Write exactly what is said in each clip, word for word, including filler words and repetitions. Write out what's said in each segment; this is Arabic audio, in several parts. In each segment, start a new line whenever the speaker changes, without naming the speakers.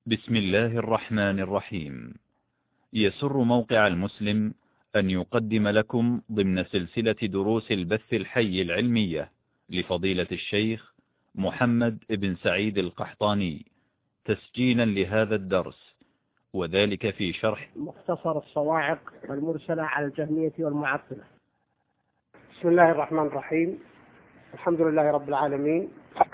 بسم الله الرحمن الرحيم. يسر موقع المسلم أن يقدم لكم ضمن سلسلة دروس البث الحي العلمية لفضيلة الشيخ محمد بن سعيد القحطاني تسجيلا لهذا الدرس، وذلك في شرح
مختصر الصواعق المرسلة على الجهمية والمعطلة. بسم الله الرحمن الرحيم. الحمد لله رب العالمين،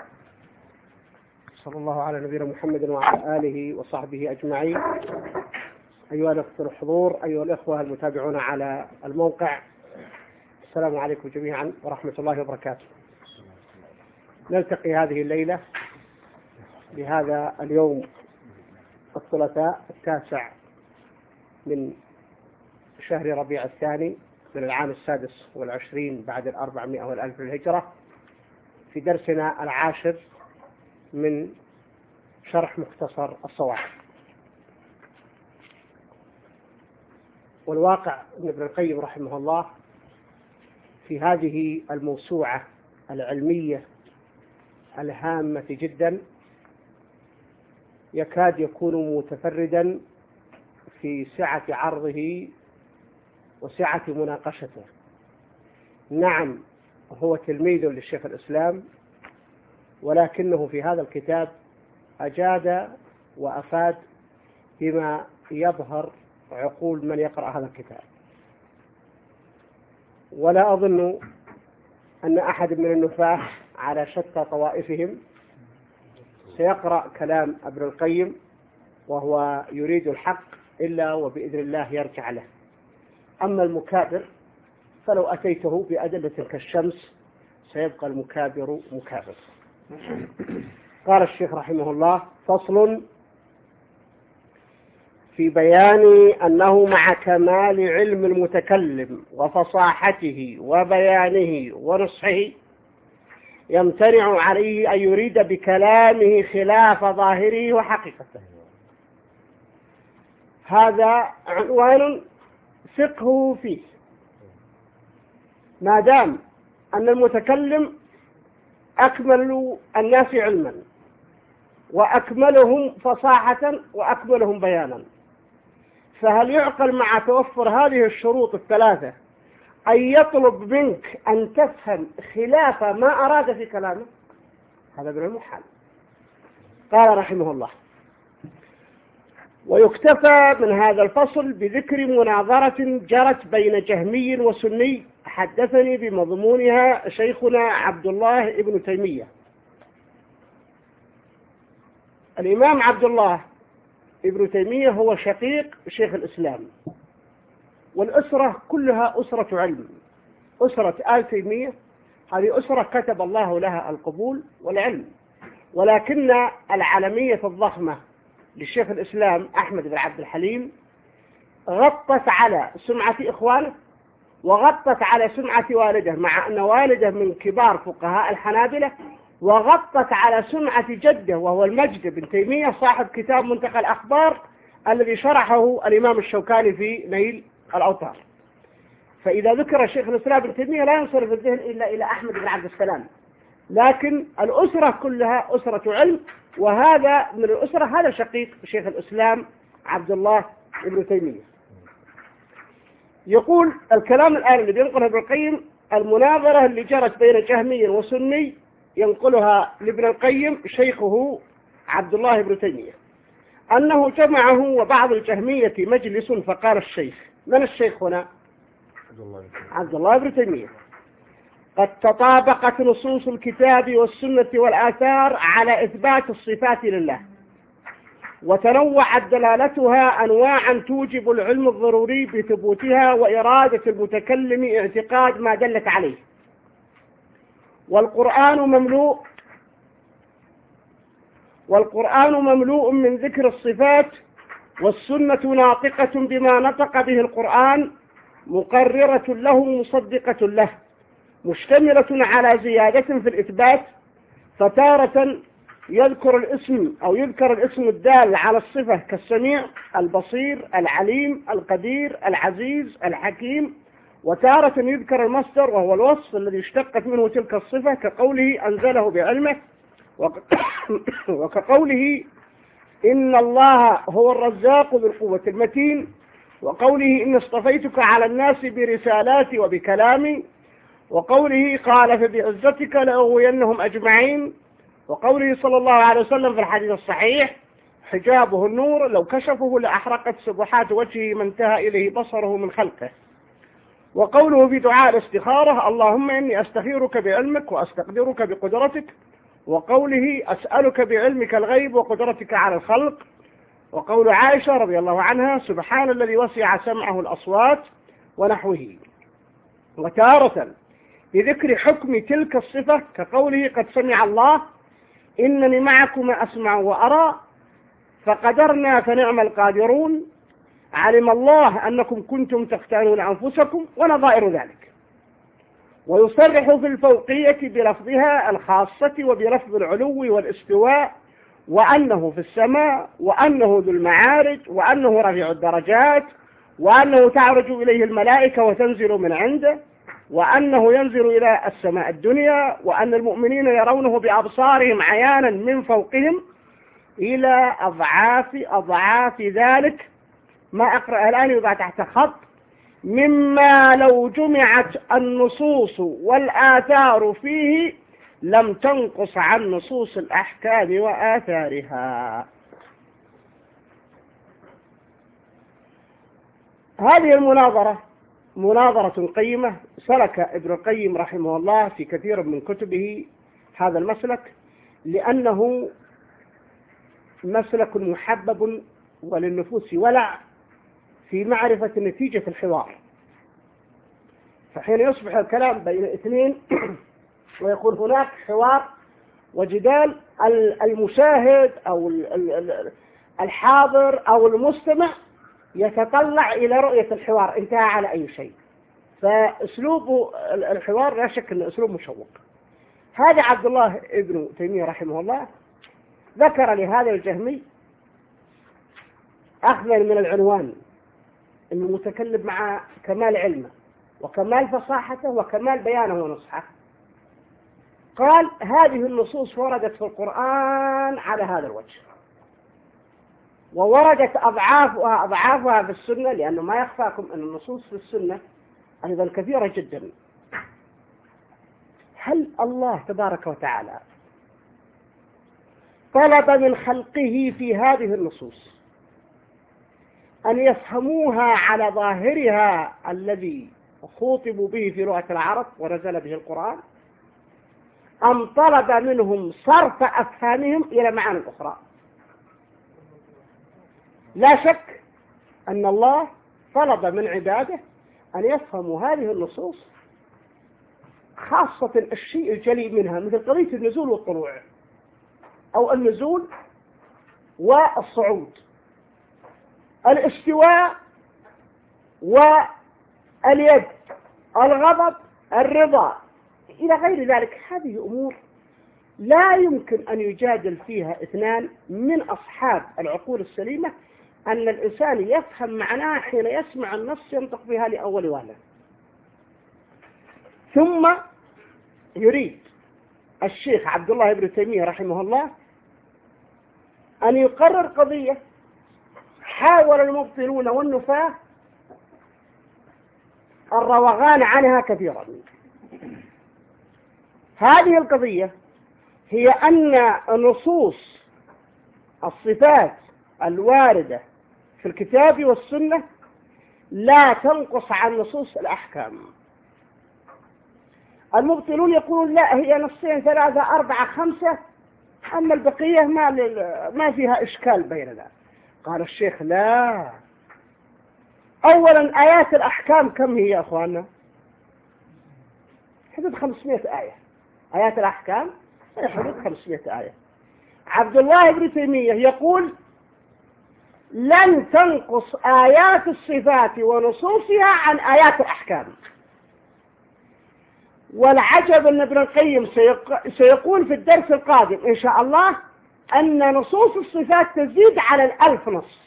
صلى الله على نبينا محمد وعلى آله وصحبه أجمعين. أيها الأخوة الحضور، أيها الأخوة المتابعون على الموقع، السلام عليكم جميعا ورحمة الله وبركاته. نلتقي هذه الليلة بهذا اليوم الثلاثاء التاسع من شهر ربيع الثاني من العام السادس والعشرين بعد الأربعمائة والألف للهجرة، في درسنا العاشر من شرح مختصر الصواعق. والواقع أن ابن القيم رحمه الله في هذه الموسوعة العلمية الهامة جدا يكاد يكون متفردا في سعة عرضه وسعة مناقشته. نعم، هو تلميذ للشيخ الإسلام، ولكنه في هذا الكتاب أجاد وأفاد بما يظهر عقول من يقرأ هذا الكتاب. ولا أظن أن أحد من النفاة على شتى طوائفهم سيقرأ كلام ابن القيم وهو يريد الحق إلا وبإذن الله يرجع له. أما المكابر فلو أتيته بأدلة كالشمس سيبقى المكابر مكابر. قال الشيخ رحمه الله: فصل في بيان أنه مع كمال علم المتكلم وفصاحته وبيانه ونصحه يمتنع عليه أن يريد بكلامه خلاف ظاهره وحقيقته. هذا عنوان فقهه فيه. ما دام أن المتكلم أكمل الناس علما وأكملهم فصاحة وأكملهم بيانا، فهل يعقل مع توفر هذه الشروط الثلاثة أن يطلب منك أن تفهم خلاف ما أراد في كلامه؟ هذا من المحال. قال رحمه الله: ويكتفى من هذا الفصل بذكر مناظرة جرت بين جهمي وسني حدثني بمضمونها شيخنا عبد الله ابن تيمية. الإمام عبد الله ابن تيمية هو شقيق شيخ الإسلام، والأسرة كلها أسرة علم. أسرة آل تيمية هذه أسرة كتب الله لها القبول والعلم، ولكن العالمية الضخمة للشيخ الإسلام أحمد بن عبد الحليم غطت على سمعة إخوانه وغطت على سمعة والده، مع أن والده من كبار فقهاء الحنابلة، وغطت على سمعة جده وهو المجد بن تيمية صاحب كتاب منتقى الأخبار الذي شرحه الإمام الشوكاني في نيل الأوطار. فإذا ذكر شيخ الإسلام ابن تيمية لا ينصرف الذهن إلا إلى أحمد بن عبد السلام، لكن الأسرة كلها أسرة علم، وهذا من الأسرة هذا شقيق شيخ الإسلام عبد الله ابن تيمية. يقول الكلام الآن الذي ينقله ابن القيم المناظرة اللي جرت بين جهمي وسني ينقلها لابن القيم شيخه عبد الله ابن تيمية، أنه جمعه وبعض الجهمية مجلس فقال الشيخ، من الشيخ هنا؟ عبد الله ابن تيمية: قد تطابقت نصوص الكتاب والسنة والآثار على إثبات الصفات لله، وتنوعت دلالتها أنواعا توجب العلم الضروري بثبوتها وإرادة المتكلم اعتقاد ما دلت عليه، والقرآن مملوء والقرآن مملوء من ذكر الصفات، والسنة ناطقة بما نطق به القرآن مقررة له مصدقة له، مشتملة على زيادة في الإثبات، فتارة يذكر الاسم أو يذكر الاسم الدال على الصفة كالسميع البصير العليم القدير العزيز الحكيم، وتارة يذكر المصدر وهو الوصف الذي اشتقت منه تلك الصفة كقوله أنزله بعلمه، وكقوله إن الله هو الرزاق ذو القوة المتين، وقوله إن اصطفيتك على الناس برسالاتي وبكلامي، وقوله قال فبعزتك لأغوينهم أجمعين، وقوله صلى الله عليه وسلم في الحديث الصحيح حجابه النور لو كشفه لأحرقت سبحات وجهه ما انتهى إليه بصره من خلقه، وقوله في دعاء الاستخارة اللهم إني أستخيرك بعلمك وأستقدرك بقدرتك، وقوله أسألك بعلمك الغيب وقدرتك على الخلق، وقول عائشة رضي الله عنها سبحان الذي وسع سمعه الأصوات ونحوه. وتارة بذكر حكم تلك الصفة كقوله قد سمع الله إنني معكما أسمع وأرى فقدرنا فنعم القادرون علم الله أنكم كنتم تختانون أنفسكم ونظائر ذلك. ويصرح في الفوقية بلفظها الخاصة وبلفظ العلو والاستواء، وأنه في السماء، وأنه ذو المعارج، وأنه رفيع الدرجات، وأنه تعرج إليه الملائكة وتنزل من عنده، وأنه ينزل إلى السماء الدنيا، وأن المؤمنين يرونه بأبصارهم عيانا من فوقهم إلى أضعاف أضعاف ذلك ما أقرأ الآن يضع تحت خط، مما لو جمعت النصوص والآثار فيه لم تنقص عن نصوص الأحكام وآثارها. هذه المناظرة مناظرة قيمة، سلك ابن القيم رحمه الله في كثير من كتبه هذا المسلك، لأنه مسلك محبب وللنفوس ولع في معرفة نتيجة الحوار. فحين يصبح الكلام بين اثنين ويكون هناك حوار وجدال، المشاهد أو الحاضر أو المستمع يتطلع إلى رؤية الحوار انتهى على أي شيء، فأسلوب الحوار لا شك أنه أسلوب مشوق. هذا عبد الله ابن تيمية رحمه الله ذكر لهذا الجهمي أخذا من العنوان أنه متكلم مع كمال علمه وكمال فصاحته وكمال بيانه ونصحه، قال هذه النصوص وردت في القرآن على هذا الوجه، ووردت أضعافها أضعافها في السنة، لأنه ما يخفاكم أن النصوص في السنة أيضا كثيرة جدا. هل الله تبارك وتعالى طلب من خلقه في هذه النصوص أن يفهموها على ظاهرها الذي خوطبوا به في لغة العرب ونزل به القرآن، أم طلب منهم صرف أفهامهم إلى معاني أخرى؟ لا شك أن الله طلب من عباده أن يفهموا هذه النصوص، خاصة الشيء الجلي منها مثل قضية النزول والطلوع أو النزول والصعود، الاستواء واليد، الغضب، الرضا إلى غير ذلك. هذه أمور لا يمكن أن يجادل فيها اثنان من أصحاب العقول السليمة أن الإنسان يفهم معناها حين يسمع النص ينطق بها لأول وهلة. ثم يريد الشيخ عبد الله بن تيمية رحمه الله أن يقرر قضية حاول المبطلون والنفاة الروغان عنها كثيرا. هذه القضية هي أن نصوص الصفات الواردة في الكتاب والسنة لا تنقص عن نصوص الأحكام. المبطلون يقولون لا، هي نصين ثلاثة أربعة خمسة، أما البقية ما ما فيها إشكال بيننا. قال الشيخ لا، أولا آيات الأحكام كم هي يا أخواننا؟ حدود خمسمائة آية. آيات الأحكام هي حدود خمسمائة آية. عبد الله بن تيمية يقول لن تنقص آيات الصفات ونصوصها عن آيات الأحكام. والعجب أن ابن القيم سيقول في الدرس القادم إن شاء الله أن نصوص الصفات تزيد على الألف نص.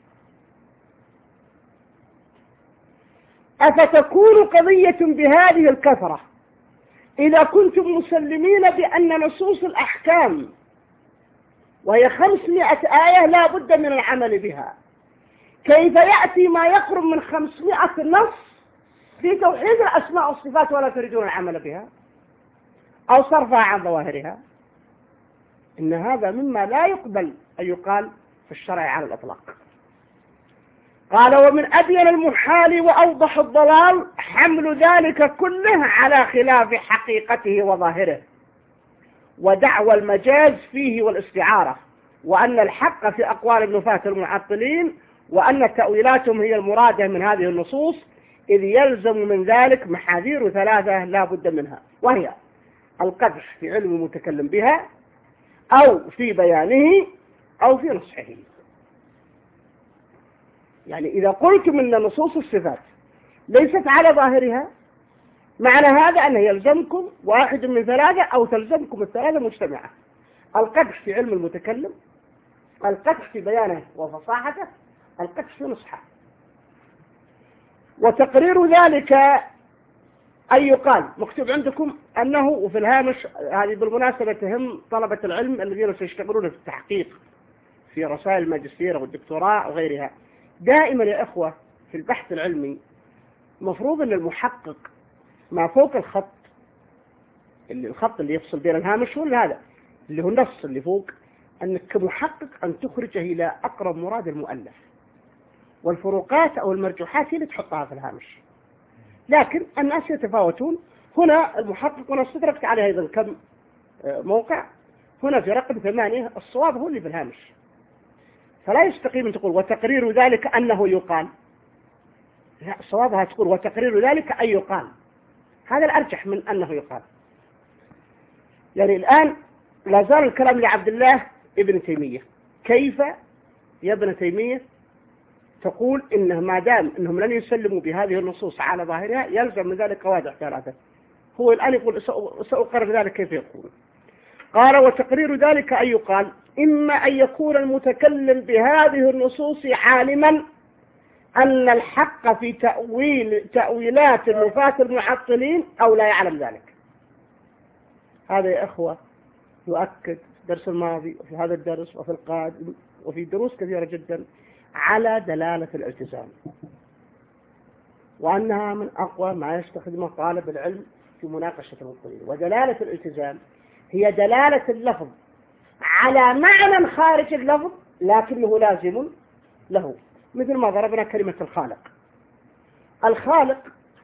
أفتكون قضية بهذه الكثرة إذا كنتم مسلمين بأن نصوص الأحكام وهي خمسمائة آية لا بد من العمل بها. كيف يأتي ما يقرب من خمسمائة نص في توحيد الأسماء والصفات ولا تريدون العمل بها أو صرفها عن ظواهرها؟ إن هذا مما لا يقبل أن يقال في الشرع على الإطلاق. قال: ومن أبين المحال وأوضح الضلال حمل ذلك كله على خلاف حقيقته وظاهره، ودعوى المجاز فيه والاستعارة، وأن الحق في أقوال النفاة المعطلين، وأن تأويلاتهم هي المرادة من هذه النصوص، إذ يلزم من ذلك محاذير ثلاثة لا بد منها، وهي القدح في علم المتكلم بها، أو في بيانه، أو في نصحه. يعني إذا قلتم أن نصوص الصفات ليست على ظاهرها، معنى هذا أنه يلزمكم واحد من ثلاثة أو تلزمكم الثلاثة مجتمعة: القدح في علم المتكلم، القدح في بيانه وفصاحته، القدح في نصحه. وتقرير ذلك أن يقال، مكتوب عندكم أنه، وفي الهامش هذه بالمناسبة تهم طلبة العلم الذين سيشتغلون في التحقيق في رسائل الماجستير والدكتوراه وغيرها، دائما يا إخوة في البحث العلمي مفروض أن المحقق ما فوق الخط، اللي الخط اللي يفصل بين الهامش ولا هذا اللي هو النص اللي فوق، أنك كمحقق أن تخرجه إلى أقرب مراد المؤلف، والفروقات أو المرجوحات هي اللي تحطها في الهامش. لكن الناس يتفاوتون. هنا المحقق، وأنا استدركت عليه أيضا كم موقع، هنا في رقم ثمانية الصواب هو اللي في الهامش، فلا يستقيم أن تقول وتقرير ذلك أنه يقال، لا، صوابها تقول وتقرير ذلك أن يقال، هذا الأرجح من أنه يقال. يعني الآن لا زال الكلام لعبد الله ابن تيمية: كيف يا ابن تيمية تقول إنه ما دام إنهم لن يسلموا بهذه النصوص على ظاهرها يلزم من ذلك قواعد ثلاثة؟ هو الآن يقول سأقرر ذلك كيف يقول. قال: وتقرير ذلك أن يقال: إما أن يكون المتكلم بهذه النصوص عالما أن الحق في تأويل تأويلات النفاة المعطلين، أو لا يعلم ذلك. هذا يا أخوة يؤكد في الدرس الماضي وفي هذا الدرس وفي القادم وفي دروس كثيرة جدا على دلالة الالتزام، وأنها من أقوى ما يستخدمه طالب العلم في مناقشة المبطلين. ودلالة الالتزام هي دلالة اللفظ على معنى خارج اللفظ لكنه لازم له، مثل ما ضربنا كلمة الخالق. الخالق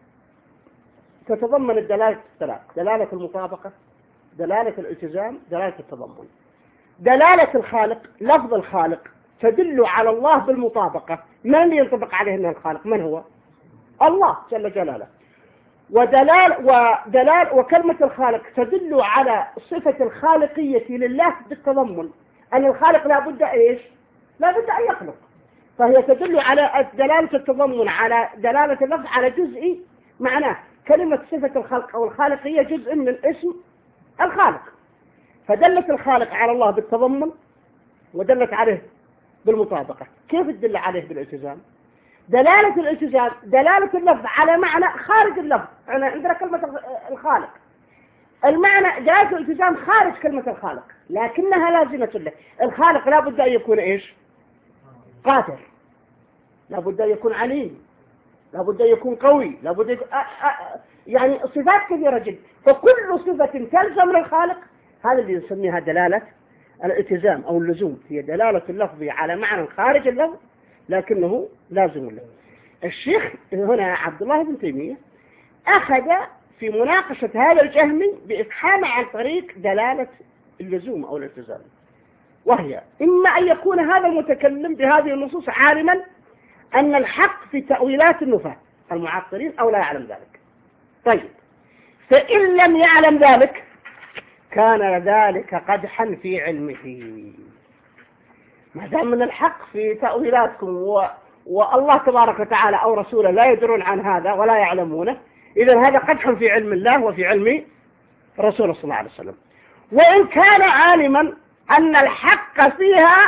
تتضمن الدلالة الثلاث: دلالة المطابقة، دلالة الالتزام، دلالة التضمن. دلالة الخالق، لفظ الخالق تدل على الله بالمطابقة. من اللي ينطبق عليه أنه الخالق؟ من هو؟ الله جل جلاله. ودلال ودلال وكلمة الخالق تدل على صفة الخالقية لله بالتضمن، أن الخالق لا بد إيش؟ لا بد أن يخلق. فهي تدل على دلالة التضمن على دلالة اللفظ على جزء معناه. كلمة صفة الخلق أو الخالقية جزء من اسم الخالق، فدلت الخالق على الله بالتضمن ودلت عليه بالمطابقة. كيف تدل عليه بالالتزام؟ دلالة الالتزام دلالة اللفظ على معنى خارج اللفظ. يعني عندنا كلمة الخالق، المعنى دلالة الالتزام خارج كلمة الخالق لكنها لازمة له. الخالق لا بد أن يكون إيش؟ قادر، لا بد أن يكون عليم، لا بد أن يكون قوي، لا بد يكون... أ... أ... يعني صفات كثيرة جدا. فكل صفة تلزم للخالق هذا اللي نسميها دلالة الالتزام أو اللزوم، هي دلالة اللفظ على معنى خارج اللفظ لكنه لازم له. الشيخ هنا عبد الله بن تيمية أخذ في مناقشة هذا الجهمي بإفحام عن طريق دلالة اللزوم أو الالتزام، وهي إما أن يكون هذا المتكلم بهذه النصوص عالما أن الحق في تأويلات النفاة المعطلين، أو لا يعلم ذلك. طيب، فإن لم يعلم ذلك كان ذلك قدحا في علمه. ما دام من الحق في تأويلاتكم و... والله تبارك وتعالى أو رسوله لا يدرون عن هذا ولا يعلمونه، إذن هذا قدح في علم الله وفي علم رسوله صلى الله عليه وسلم. وإن كان عالما أن الحق فيها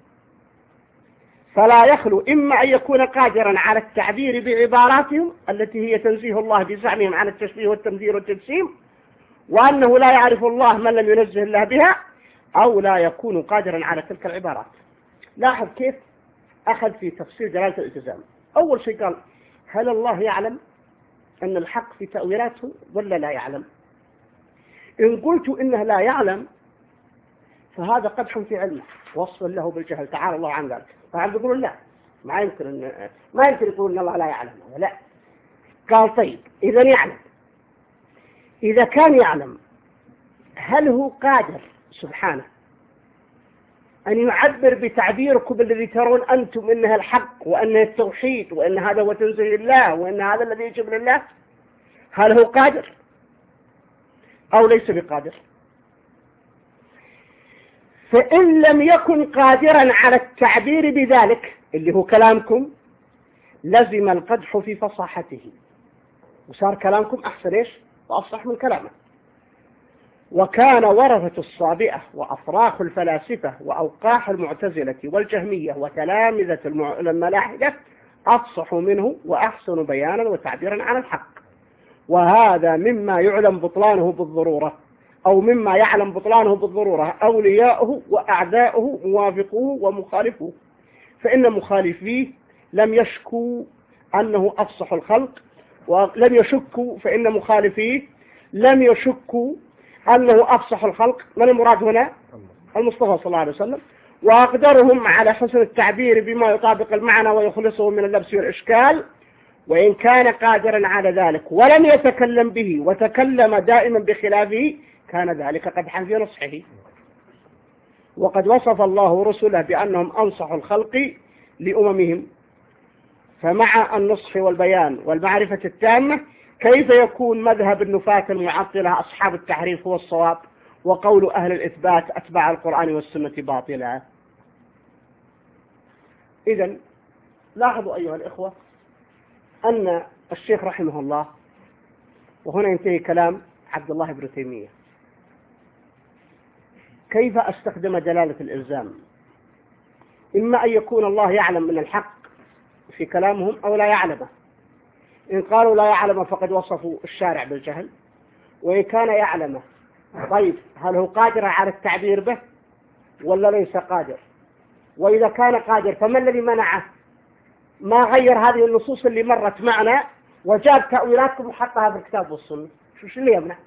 فلا يخلو إما أن يكون قادرا على التعبير بعباراتهم التي هي تنزيه الله بزعمهم عن التشبيه والتمثيل والتجسيم، وأنه لا يعرف الله من لم ينزه الله بها، أو لا يكون قادرا على تلك العبارات. لاحظ كيف أخذ في تفسير دلالة الالتزام. أول شيء قال هل الله يعلم أن الحق في تأويلاته ولا لا يعلم؟ إن قلت إنه لا يعلم فهذا قدح في علمه وصف له بالجهل تعالى الله عن ذلك. فعند يقولون لا ما يمكن إن ما يمكن يقول إن الله لا يعلم. لا، قال طيب إذا يعلم، إذا كان يعلم هل هو قادر سبحانه أن يعبر بتعبيركم الذي ترون أنتم إنها الحق وأنه التوحيد وأن هذا هو تنزيه الله وأن هذا الذي يجب لله؟ هل هو قادر أو ليس بقادر؟ فإن لم يكن قادرا على التعبير بذلك اللي هو كلامكم لزم القدح في فصاحته، وصار كلامكم أحسن إيش وأفصح من كلامه. وكان ورثة الصابئة وأفراخ الفلاسفة وأوقاح المعتزلة والجهمية وتلامذة الملاحدة أفصح منه وأحسن بيانا وتعبيرا عن الحق، وهذا مما يعلم بطلانه بالضرورة أو مما يعلم بطلانه بالضرورة أولياؤه وأعداؤه موافقوه ومخالفوه، فإن مخالفيه لم يشكوا أنه أفصح الخلق، ولم يشكوا فإن مخالفيه لم يشكوا أنه أفصح الخلق. من المراد هنا؟ المصطفى صلى الله عليه وسلم. وأقدرهم على حسن التعبير بما يطابق المعنى ويخلصه من اللبس والإشكال، وإن كان قادرا على ذلك ولم يتكلم به وتكلم دائما بخلافه كان ذلك قدحا في نصحه. وقد وصف الله رسله بأنهم أنصح الخلق لأممهم، فمع النصح والبيان والمعرفة التامة كيف يكون مذهب النفاة المعطلة أصحاب التحريف هو الصواب وقول أهل الإثبات أتباع القرآن والسنة باطلا؟ إذن لاحظوا أيها الإخوة أن الشيخ رحمه الله، وهنا ينتهي كلام عبد الله بن تيمية، كيف استخدم دلالة الإلزام؟ إما أن يكون الله يعلم من الحق في كلامهم أو لا يعلمه. إن قالوا لا يعلم فقد وصفوا الشارع بالجهل، وإن كان يعلمه طيب هل هو قادر على التعبير به ولا ليس قادر؟ وإذا كان قادر فما الذي منعه؟ ما غير هذه النصوص اللي مرت معنا وجاب تأويلاتكم وحطها في الكتاب والسنة، شو اللي يمنع؟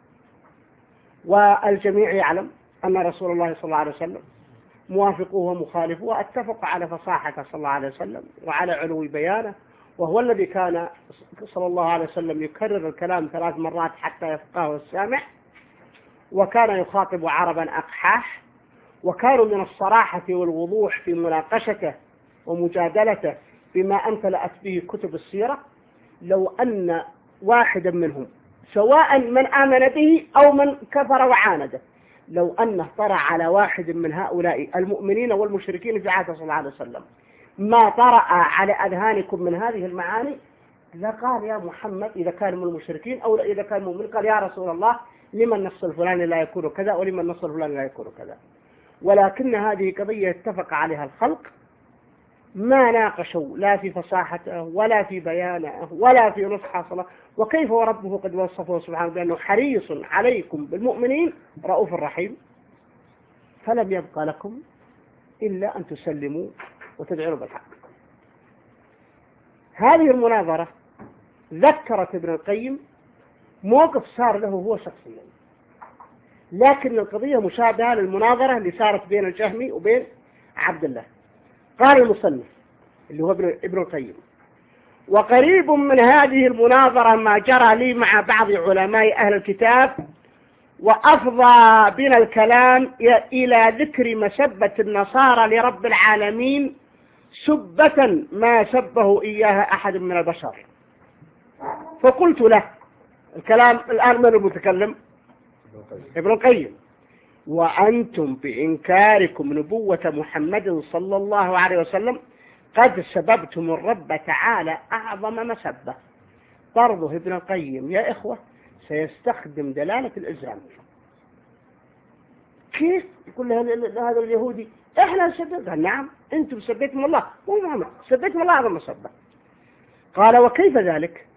والجميع يعلم أن رسول الله صلى الله عليه وسلم موافقوه ومخالفوه واتفق على فصاحته صلى الله عليه وسلم وعلى علو بيانه، وهو الذي كان صلى الله عليه وسلم يكرر الكلام ثلاث مرات حتى يفقهه السامع، وكان يخاطب عربا أقحاح، وكانوا من الصراحة والوضوح في مناقشته ومجادلته بما امتلأت به كتب السيرة. لو أن واحدا منهم سواء من آمن به أو من كفر وعانده، لو أنه طرأ على واحد من هؤلاء المؤمنين والمشركين في عهد صلى الله عليه وسلم ما طرأ على أذهانكم من هذه المعاني لقال يا محمد إذا كان من المشركين أو إذا كان مؤمن قال يا رسول الله لما النص الفلاني لا يكون كذا ولما النص الفلاني لا يكون كذا. ولكن هذه قضية اتفق عليها الخلق، ما ناقشوا لا في فصاحته ولا في بيانه ولا في نصح صلاة. وكيف وربه قد وصفه سبحانه بأنه حريص عليكم بالمؤمنين رؤوف رحيم، فلم يبقى لكم إلا أن تسلموا وتدعوا بالحق. هذه المناظرة ذكرت ابن القيم موقف صار له هو شخصيا، لكن القضية مشابهة للمناظرة اللي صارت بين الجهمي وبين عبد الله. قال المصنف اللي هو ابن القيم: وقريب من هذه المناظرة ما جرى لي مع بعض علماء أهل الكتاب، وأفضى بنا الكلام إلى ذكر مسبة النصارى لرب العالمين سبة ما سبه إياها أحد من البشر. فقلت له الكلام الآن من المتكلم؟ ابن القيم: وأنتم بإنكاركم نبوة محمد صلى الله عليه وسلم قد سببتم الرب تعالى أعظم مسبة. برضه ابن القيم يا إخوة سيستخدم دلالة الإلزام. كيف يقول هذا اليهودي إحنا سببنا؟ نعم أنتم سبيتم الله، مو محمد سبيتم الله أعظم مسبة. قال: وكيف ذلك؟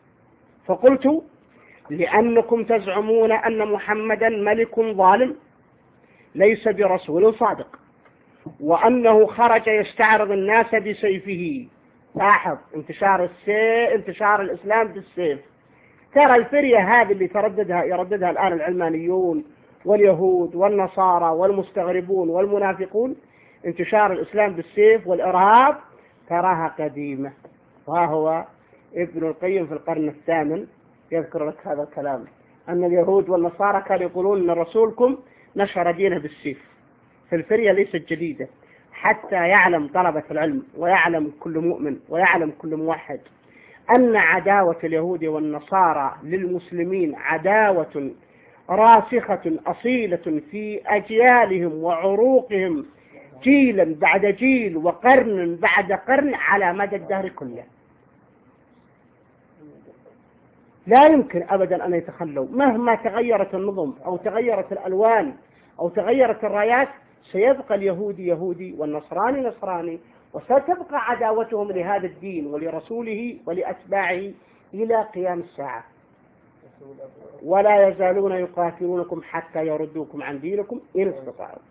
فقلت: لأنكم تزعمون أن محمدا ملك ظالم ليس برسول صادق، وأنه خرج يستعرض الناس بسيفه. لاحظ انتشار السيف، انتشار الإسلام بالسيف. ترى الفرية هذه اللي ترددها يرددها الآن العلمانيون واليهود والنصارى والمستغربون والمنافقون، انتشار الإسلام بالسيف والإرهاب، تراها قديمة. وهو ابن القيم في القرن الثامن يذكر لك هذا الكلام، أن اليهود والنصارى كانوا يقولون أن رسولكم نشر دينه بالسيف. فالفرية ليست جديدة، حتى يعلم طلبة العلم ويعلم كل مؤمن ويعلم كل موحد أن عداوة اليهود والنصارى للمسلمين عداوة راسخة أصيلة في أجيالهم وعروقهم، جيلا بعد جيل وقرن بعد قرن على مدى الدهر كله. لا يمكن أبدا أن يتخلوا، مهما تغيرت النظم أو تغيرت الألوان أو تغيرت الرايات، سيبقى اليهودي يهودي والنصراني نصراني، وستبقى عداوتهم لهذا الدين ولرسوله ولأتباعه إلى قيام الساعة. ولا يزالون يقاتلونكم حتى يردوكم عن دينكم إن استطاعوا.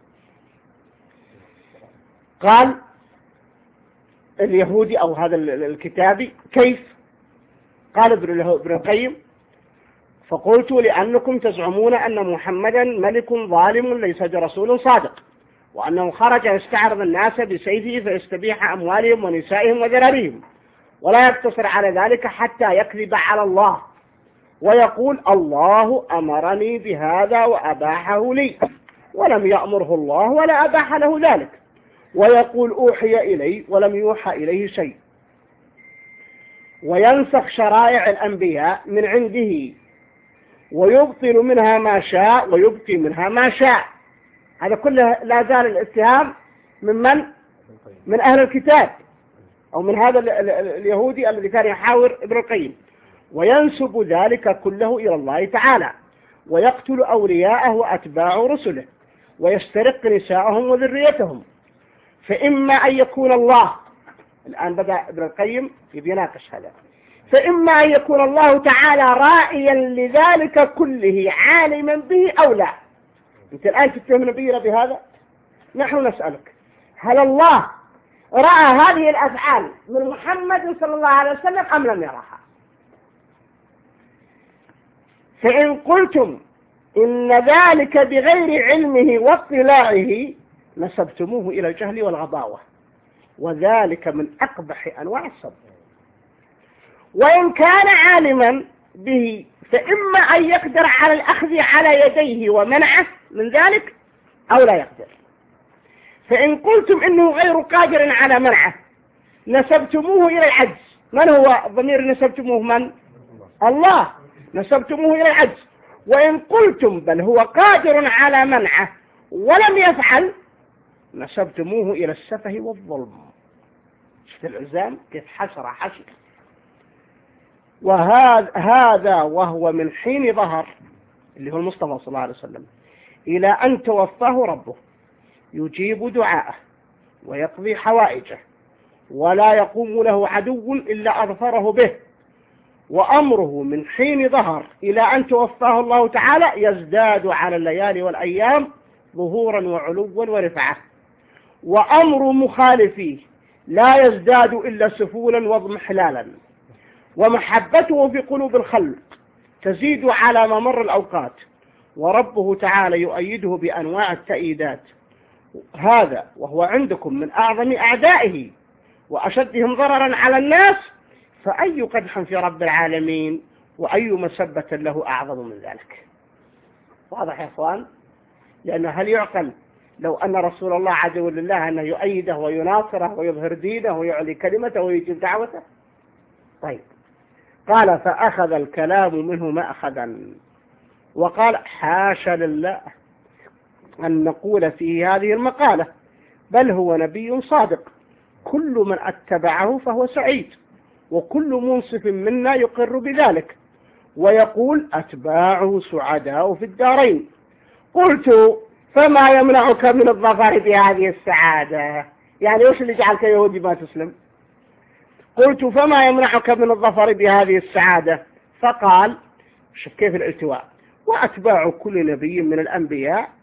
قال اليهودي أو هذا الكتابي كيف؟ قال ابن القيم: فقلت لأنكم تزعمون أن محمدا ملك ظالم ليس برسول صادق، وأنه خرج يستعرض الناس بسيفه فيستبيح أموالهم ونسائهم وذراريهم، ولا يقتصر على ذلك حتى يكذب على الله ويقول الله أمرني بهذا وأباحه لي، ولم يأمره الله ولا أباح له ذلك، ويقول أوحي إلي ولم يوحى إليه شيء، وينسخ شرائع الأنبياء من عنده ويبطل منها ما شاء ويبقي منها ما شاء. هذا كله لا زال الاتهام من من؟ من أهل الكتاب أو من هذا اليهودي الذي كان يحاور ابن القيم. وينسب ذلك كله إلى الله تعالى، ويقتل أولياءه وأتباع رسله، ويسترق نساءهم وذريتهم. فإما أن يكون الله، الآن بدأ ابن القيم يناقش هذا، فإما أن يكون الله تعالى رائيا لذلك كله عالما به أو لا. أنت الآن تتهم نبينا بهذا؟ نحن نسألك: هل الله رأى هذه الأفعال من محمد صلى الله عليه وسلم أم لم يراها؟ فإن قلتم إن ذلك بغير علمه واطلاعه نسبتموه إلى الجهل والغباوة، وذلك من أقبح أنواع السب. وإن كان عالما به فإما أن يقدر على الأخذ على يديه ومنعه من ذلك أو لا يقدر. فإن قلتم إنه غير قادر على منعه نسبتموه إلى العجز. من هو الضمير نسبتموه؟ من؟ الله. نسبتموه إلى العجز. وإن قلتم بل هو قادر على منعه ولم يفعل نسبتموه إلى السفه والظلم. شفت العزام كيف حشر حشر. وهذا هذا وهو من حين ظهر اللي هو المصطفى صلى الله عليه وسلم إلى أن توفاه ربه يجيب دعاءه ويقضي حوائجه، ولا يقوم له عدو إلا أظفره به. وأمره من حين ظهر إلى أن توفاه الله تعالى يزداد على الليالي والأيام ظهورا وعلوا ورفعة. وأمر مخالفيه لا يزداد إلا سفولا واضمحلالا. ومحبته في قلوب الخلق تزيد على ممر الأوقات، وربه تعالى يؤيده بأنواع التأييدات. هذا وهو عندكم من أعظم أعدائه وأشدهم ضررا على الناس، فأي قدح في رب العالمين وأي مسبة له أعظم من ذلك. واضح يا أخوان؟ لأنه هل يعقل لو أن رسول الله عدو لله أنه يؤيده ويناصره ويظهر دينه ويعلي كلمته ويجيب دعوته؟ طيب، قال: فأخذ الكلام منه ما أخذا، وقال: حاشا لله أن نقول فيه هذه المقالة، بل هو نبي صادق، كل من اتبعه فهو سعيد، وكل منصف منا يقر بذلك، ويقول أتباعه سعداء في الدارين. قلت: فما يمنعك من الظفر بهذه السعادة؟ يعني وش اللي جعلك يهودي ما تسلم؟ قلت: فما يمنعك من الظفر بهذه السعادة؟ فقال: شوف كيف الالتواء: وأتباع كل نبي من الأنبياء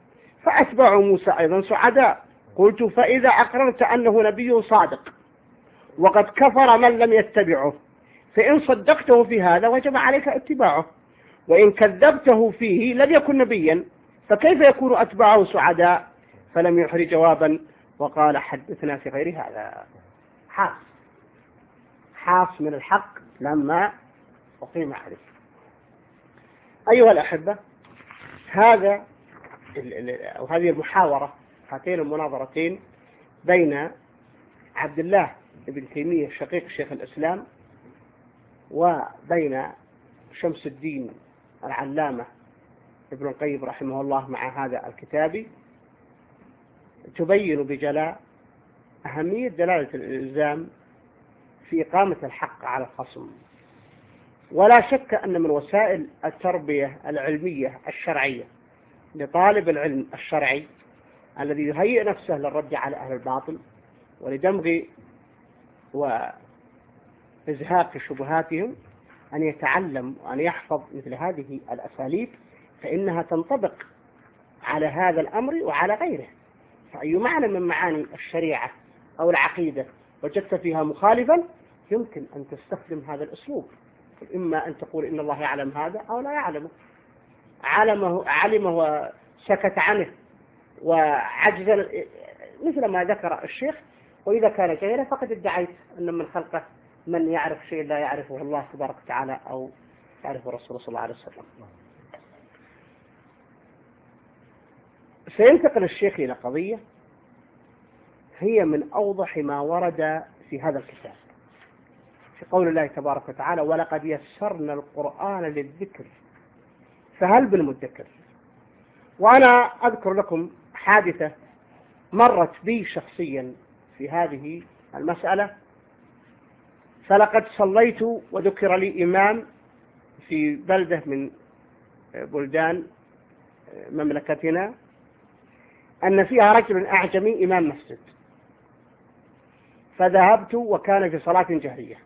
فأتبعوا موسى أيضا سعداء. قلت فإذا أقررت أنه نبي صادق وقد كفر من لم يتبعه، فإن صدقته في هذا وجب عليك اتباعه، وإن كذبته فيه لم يكن نبيا، فكيف يكون أتباعه سعداء؟ فلم يحرج جوابا وقال حدثنا في غير هذا. حاس حاس من الحق لما أقيم عليه. أيها الأحبة، هذا أو هذه المحاورة، هاتين المناظرتين بين عبد الله بن تيمية شقيق شيخ الإسلام وبين شمس الدين العلامة ابن القيم رحمه الله مع هذا الكتاب، تبين بجلاء أهمية دلالة الإلزام في إقامة الحق على الخصم. ولا شك أن من وسائل التربية العلمية الشرعية لطالب العلم الشرعي الذي يهيئ نفسه للرد على أهل الباطل ولدمغ وإزهاق شبهاتهم أن يتعلم وأن يحفظ مثل هذه الأساليب، فإنها تنطبق على هذا الأمر وعلى غيره. فأي معنى من معاني الشريعة أو العقيدة وجدت فيها مخالفا يمكن أن تستخدم هذا الأسلوب، إما أن تقول إن الله يعلم هذا أو لا يعلمه، علمه علمه وسكت عنه وعجز، مثل ما ذكر الشيخ. وإذا كان جاهلا فقد ادعيت أن من خلقه من يعرف شيء لا يعرفه الله تبارك وتعالى أو يعرفه الرسول صلى الله عليه وسلم. سينتقل الشيخ إلى قضية هي من أوضح ما ورد في هذا الكتاب، في قول الله تبارك وتعالى ولقد يسرنا القرآن للذكر فهل بالمدكر. وأنا أذكر لكم حادثة مرت بي شخصيا في هذه المسألة. فلقد صليت وذكر لي إمام في بلدة من بلدان مملكتنا أن فيها رجل أعجمي إمام مسجد، فذهبت وكان في صلاة جهرية،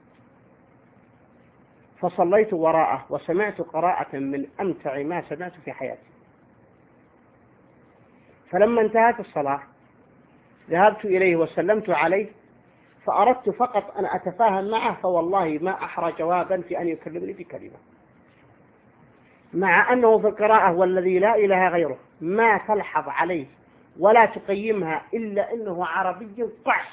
فصليت وراءه وسمعت قراءة من أمتع ما سمعت في حياتي. فلما انتهت الصلاة ذهبت إليه وسلمت عليه، فأردت فقط أن أتفاهم معه، فوالله ما أحرى جوابا في أن يكلمني بكلمة، مع أنه في القراءة والذي لا إله غيره ما تلحظ عليه ولا تقيمها إلا أنه عربي قح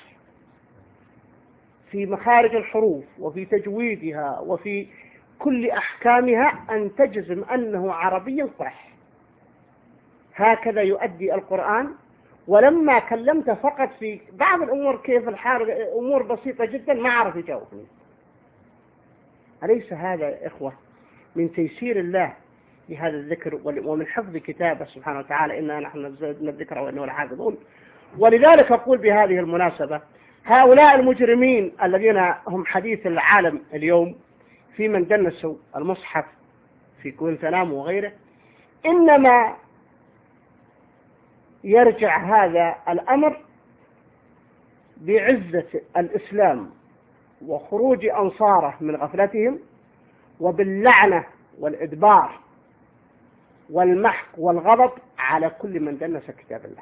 في مخارج الحروف وفي تجويدها وفي كل أحكامها، أن تجزم أنه عربي قح. هكذا يؤدي القرآن. ولما كلمت فقط في بعض الأمور كيف الحال، أمور بسيطة جدا، ما عرف يجاوبني. أليس هذا يا إخوة من تيسير الله لهذا الذكر ومن حفظ كتابه سبحانه وتعالى؟ إنا نحن نزلنا الذكر وإنه لحافظون. ولذلك أقول بهذه المناسبة هؤلاء المجرمين الذين هم حديث العالم اليوم في من دنسوا المصحف في كوينتنامو وغيره، إنما يرجع هذا الأمر بعزة الإسلام وخروج أنصاره من غفلتهم، وباللعنة والإدبار والمحق والغضب على كل من دنس كتاب الله.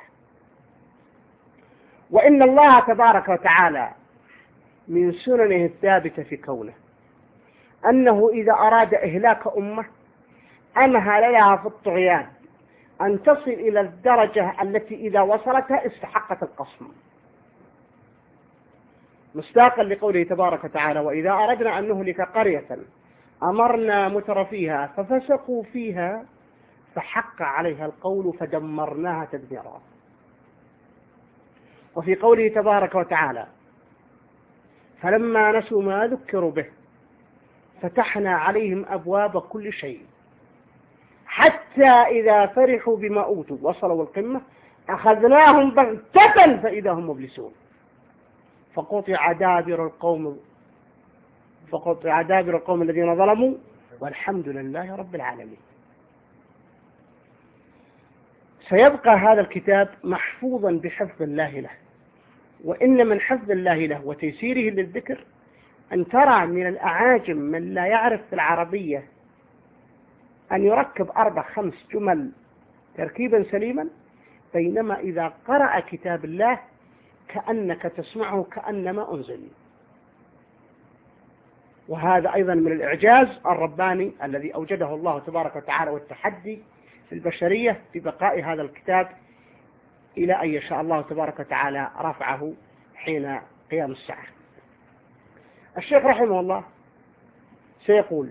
وإن الله تبارك وتعالى من سننه الثابتة في كونه أنه إذا أراد إهلاك أمة أمهل لها في الطغيان أن تصل إلى الدرجة التي إذا وصلتها استحقت القصم، مصداقا لقوله تبارك وتعالى وإذا أردنا أن نهلك قرية أمرنا مترفيها ففسقوا فيها فحق عليها القول فدمرناها تدميرا. وفي قوله تبارك وتعالى فلما نسوا ما ذكروا به فتحنا عليهم أبواب كل شيء حتى إذا فرحوا بما أوتوا وصلوا القمة أخذناهم بغتة فإذا هم مبلسون فقطع دابر القوم فقطع دابر القوم الذين ظلموا والحمد لله رب العالمين. سيبقى هذا الكتاب محفوظا بحفظ الله له، وإن من حفظ الله له وتيسيره للذكر أن ترى من الأعاجم من لا يعرف في العربية أن يركب أربع خمس جمل تركيبا سليما، بينما إذا قرأ كتاب الله كأنك تسمعه كأنما أنزل. وهذا أيضا من الإعجاز الرباني الذي أوجده الله تبارك وتعالى والتحدي في البشرية في بقاء هذا الكتاب إلى أن يشاء الله تبارك وتعالى رفعه حين قيام الساعة. الشيخ رحمه الله سيقول: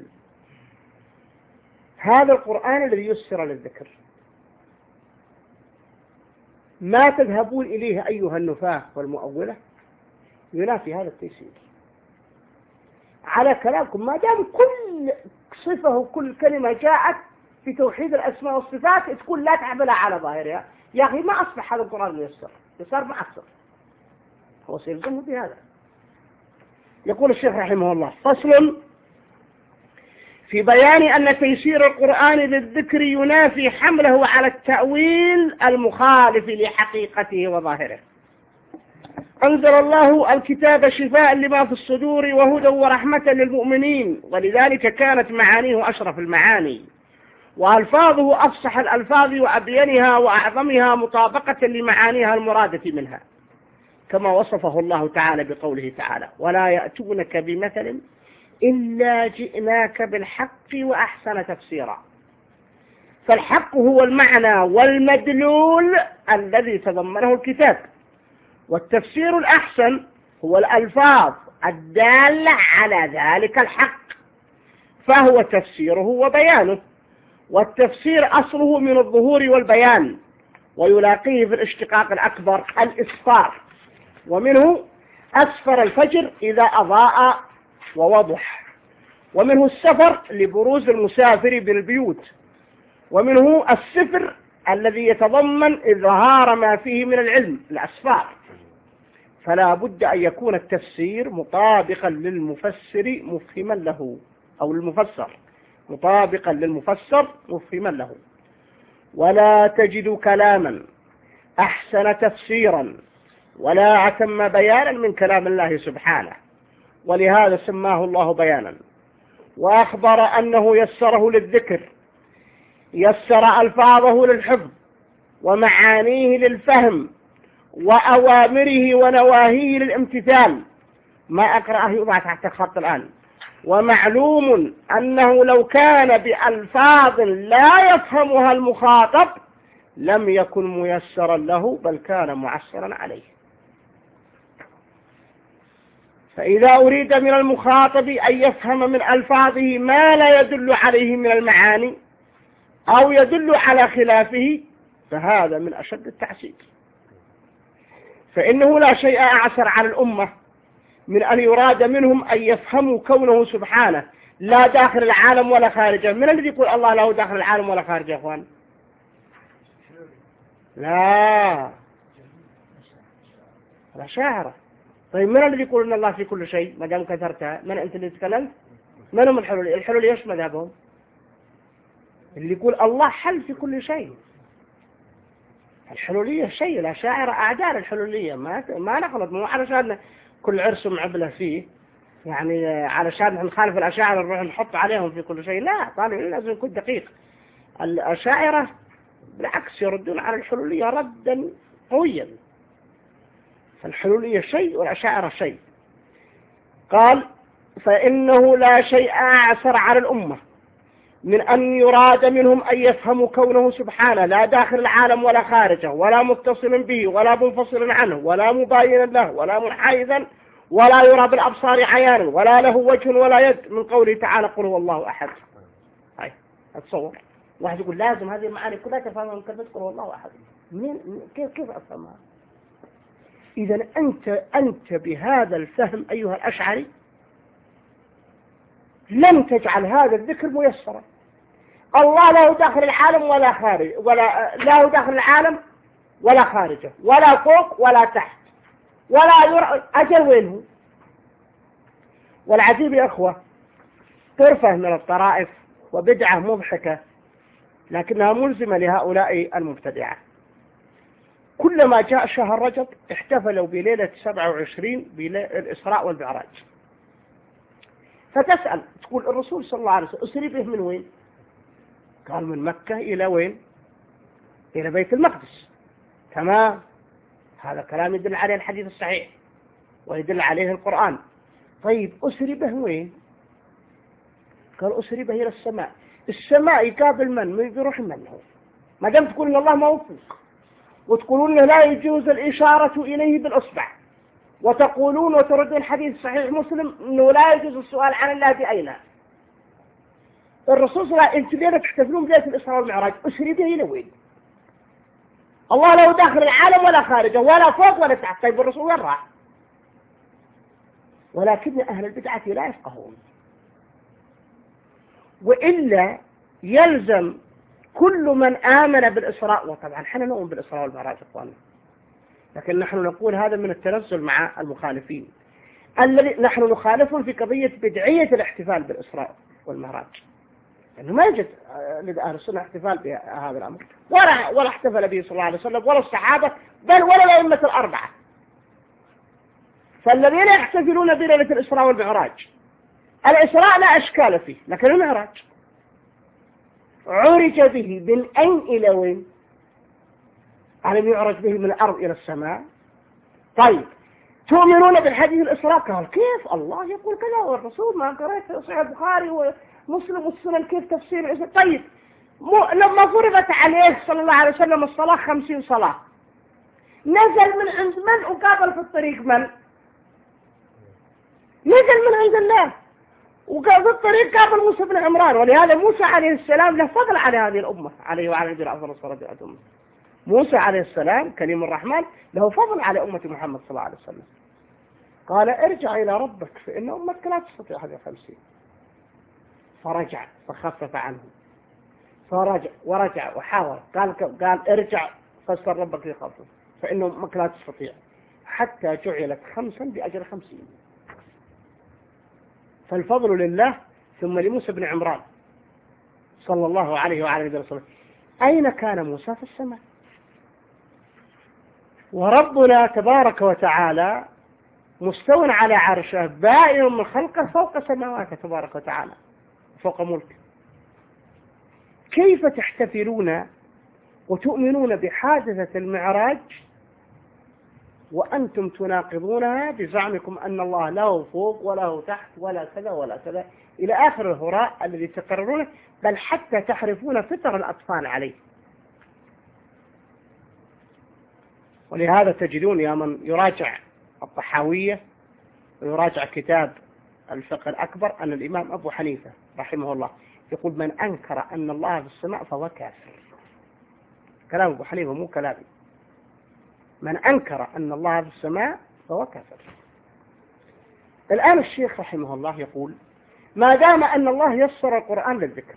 هذا القرآن الذي يسر للذكر ما تذهبون إليه أيها النفاة والمؤولة ينافي هذا التيسير. على كلامكم ما دام كل صفة وكل كلمة جاءت في توحيد الأسماء والصفات تقول لا تعملها على ظاهرها، يا أخي ما أصبح هذا القرآن ميسر، صار معسر، هو سيلزمه بهذا. يقول الشيخ رحمه الله: فصل في بيان أن تيسير القرآن للذكر ينافي حمله على التأويل المخالف لحقيقته وظاهره. أنزل الله الكتاب شفاء لما في الصدور وهدى ورحمة للمؤمنين، ولذلك كانت معانيه أشرف المعاني وألفاظه أفصح الألفاظ وأبينها وأعظمها مطابقة لمعانيها المرادة منها، كما وصفه الله تعالى بقوله تعالى: ولا يأتونك بمثل إلا جئناك بالحق وأحسن تفسيرا. فالحق هو المعنى والمدلول الذي تضمنه الكتاب، والتفسير الأحسن هو الألفاظ الدالة على ذلك الحق، فهو تفسيره وبيانه. والتفسير أصله من الظهور والبيان، ويلاقيه في الاشتقاق الأكبر الإسفار، ومنه أسفر الفجر إذا أضاء ووضح، ومنه السفر لبروز المسافر بالبيوت، ومنه السفر الذي يتضمن إظهار ما فيه من العلم الأسفار. فلا بد أن يكون التفسير مطابقا للمفسر مفهما له، أو المفسر مطابقا للمفسر مفهما له. ولا تجد كلاما أحسن تفسيرا ولا أتم بيانا من كلام الله سبحانه، ولهذا سماه الله بيانا، وأخبر أنه يسره للذكر، يسر ألفاظه للحفظ ومعانيه للفهم وأوامره ونواهيه للامتثال. ما أقرأه يوضع تحت الخط الآن. ومعلوم أنه لو كان بألفاظ لا يفهمها المخاطب لم يكن ميسرا له، بل كان معسرا عليه. فإذا أريد من المخاطب أن يفهم من ألفاظه ما لا يدل عليه من المعاني أو يدل على خلافه فهذا من أشد التعسير. فإنه لا شيء أعسر على الأمة من أن يراد منهم أن يفهموا كونه سبحانه لا داخل العالم ولا خارجه. من الذي يقول الله له داخل العالم ولا خارجه يا أخوان؟ لا، الأشاعرة. طيب من الذي يقول إن الله في كل شيء؟ ما دام كثرتها، من أنت اللي تكلمت؟ من هم الحلولية؟ الحلولية إيش مذهبهم؟ اللي يقول الله حل في كل شيء. الحلولية شيء، الأشاعرة أعداء الحلولية، ما ما نخلط، مو علشان كل عرس معبلة فيه، يعني علشان نخالف الأشاعرة نروح نحط عليهم في كل شيء. لا، طالب لازم يكون دقيق. الأشاعرة بالعكس يردون على الحلولية ردا قويا. فالحلولية شيء والأشاعرة شيء. قال: فإنه لا شيء أعسر على الأمة من أن يراد منهم أن يفهموا كونه سبحانه لا داخل العالم ولا خارجه، ولا متصل به ولا منفصل عنه ولا مباينا له ولا منحيزا ولا يرى بالأبصار عيانا ولا له وجه ولا يد، من قوله تعالى: قل هو الله أحد. هاي أتصور واحد يقول لازم هذه المعاني كلها تفهمها من كلمة قل هو الله أحد. من كيف كيف أفهمها؟ إذا أنت أنت بهذا الفهم أيها الأشعري لم تجعل هذا الذكر ميسرا. الله لا داخل العالم ولا خارج، ولا لا داخل العالم ولا خارجه، ولا فوق ولا تحت، ولا يرى. أجل وينه؟ والعجيب يا أخوة، طرفة من الطرائف وبدعة مضحكة لكنها ملزمة لهؤلاء المبتدعة. كلما جاء شهر رجب احتفلوا بليلة سبعة وعشرين بالإسراء والمعراج. فتسأل تقول الرسول صلى الله عليه وسلم أسري به من وين؟ قال من مكة إلى وين؟ إلى بيت المقدس. تمام، هذا كلام يدل عليه الحديث الصحيح ويدل عليه القرآن. طيب أسري به وين؟ قال أسري به إلى السماء. السماء يقابل من؟ من يروح من هو؟ ما دام تقول إن الله موفق وتقولون لا يجوز الإشارة إليه بالإصبع، وتقولون وتردون الحديث صحيح مسلم أنه لا يجوز السؤال عن الله بأين. الرسول صلى الله عليه وسلم، أنتم ليه تحتفلون بليلة الإسراء والمعراج؟ أسري به إلى وين؟ الله لا داخل العالم ولا خارجه ولا فوق ولا تحت. طيب الرسول وين راح؟ ولكن أهل البدعة لا يفقهون، وإلا يلزم كل من آمن بالإسراء، وطبعا احنا نؤمن بالإسراء والمعراج إخواننا، لكن نحن نقول هذا من التنزل مع المخالفين الذي نحن نخالفهم في قضية بدعية الاحتفال بالإسراء والمعراج، لأنه ما يوجد لأهل السنة احتفال بهذا الأمر، ولا ولا احتفل به صلى الله عليه وسلم ولا الصحابة بل ولا الأئمة الأربعة. فالذين يحتفلون بليلة الإسراء والمعراج، الإسراء لا أشكال فيه، لكن المعراج عرج به من أين إلى وين؟ ألم يعرج به من الأرض إلى السماء. طيب تؤمنون بالحديث الإسراء؟ قال كيف الله يقول كذا والرسول ما قرأت صحيح البخاري ومسلم والسنن كيف تفسير الإسراء. طيب لما فرضت عليه صلى الله عليه وسلم الصلاة خمسين صلاة، نزل من عند من وقابل في الطريق من؟ نزل من عند الله وقال في الطريق قابل موسى بن عمران. ولهذا موسى عليه السلام له فضل على هذه الأمة، عليه وعلى نبينا أفضل الصلاة والسلام. موسى عليه السلام كليم الرحمن له فضل على أمة محمد صلى الله عليه وسلم. قال ارجع إلى ربك فإن أمتك لا تستطيع هذه الخمسين. فرجع فخفف عنه، فرجع ورجع وحاول، قال قال ارجع فاستر ربك يخفف فإن أمتك لا تستطيع، حتى جعلت خمسا بأجر خمسين. فالفضل لله ثم لموسى بن عمران صلى الله عليه وعلى نبينا وسلم. أين كان موسى؟ في السماء. وربنا تبارك وتعالى مستوى على عرشه بائن من خلقه فوق سماواته تبارك وتعالى فوق ملكه. كيف تحتفلون وتؤمنون بحادثة المعراج وأنتم تناقضونها بزعمكم أن الله له فوق وله تحت ولا كذا ولا كذا إلى آخر الهراء الذي تقررونه، بل حتى تحرفون فطر الأطفال عليه. ولهذا تجدون يا من يراجع الطحاوية ويراجع كتاب الفقه الأكبر أن الإمام أبو حنيفة رحمه الله يقول من أنكر أن الله في السماء فهو كافر. كلام أبو حنيفة مو كلامي. من أنكر أن الله في السماء فهو كافر. الآن الشيخ رحمه الله يقول ما دام أن الله يسر القرآن للذكر،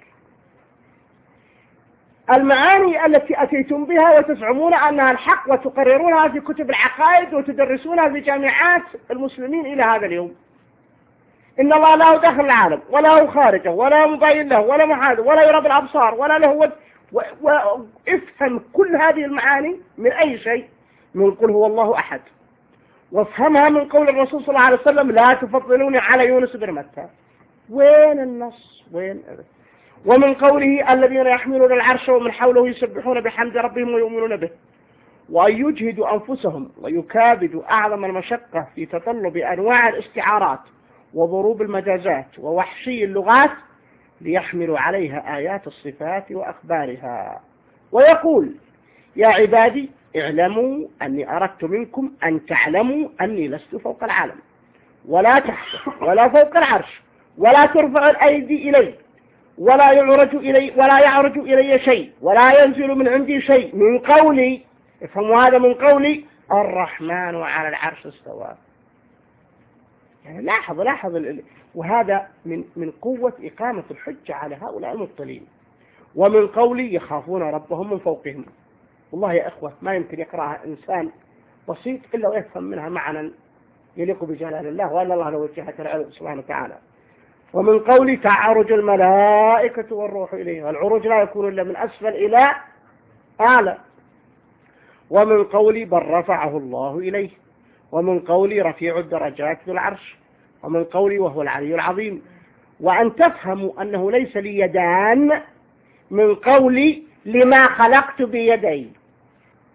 المعاني التي أتيتم بها وتزعمون أنها الحق وتقررونها في كتب العقائد وتدرسونها في جامعات المسلمين إلى هذا اليوم، إن الله لا داخل العالم ولا خارجه ولا مبين له ولا محاذ ولا يرى بالأبصار ولا له ود، وافهم كل هذه المعاني من أي شيء؟ من قل هو الله أحد، وافهمها من قول الرسول صلى الله عليه وسلم لا تفضلوني على يونس بن متى. وين النص؟ وين؟ ومن قوله الذين يحملون العرش ومن حوله يسبحون بحمد ربهم ويؤمنون به، وأن يجهدوا أنفسهم ويكابدوا أعظم المشقة في تطلب أنواع الاستعارات وضروب المجازات ووحشي اللغات ليحملوا عليها آيات الصفات وأخبارها. ويقول يا عبادي اعلموا أني أردت منكم أن تعلموا أني لست فوق العالم ولا تحت ولا فوق العرش ولا ترفع الأيدي إلي ولا يعرج إلي ولا يعرج إلي شيء ولا ينزل من عندي شيء من قولي، افهموا هذا، من قولي الرحمن على العرش استوى. يعني لاحظ لاحظ وهذا من من قوة إقامة الحجة على هؤلاء المبطلين. ومن قولي يخافون ربهم من فوقهم. والله يا أخوة ما يمكن يقرأها إنسان بسيط إلا ويفهم منها معنى يليق بجلال الله وأن الله له وجهة العلم سبحانه وتعالى. ومن قولي تعرج الملائكة والروح إليها، العروج لا يكون إلا من أسفل إلى أعلى. ومن قولي بل رفعه الله إليه. ومن قولي رفيع الدرجات بالعرش. ومن قولي وهو العلي العظيم. وأن تفهموا أنه ليس لي يدان من قولي لما خلقت بيدي.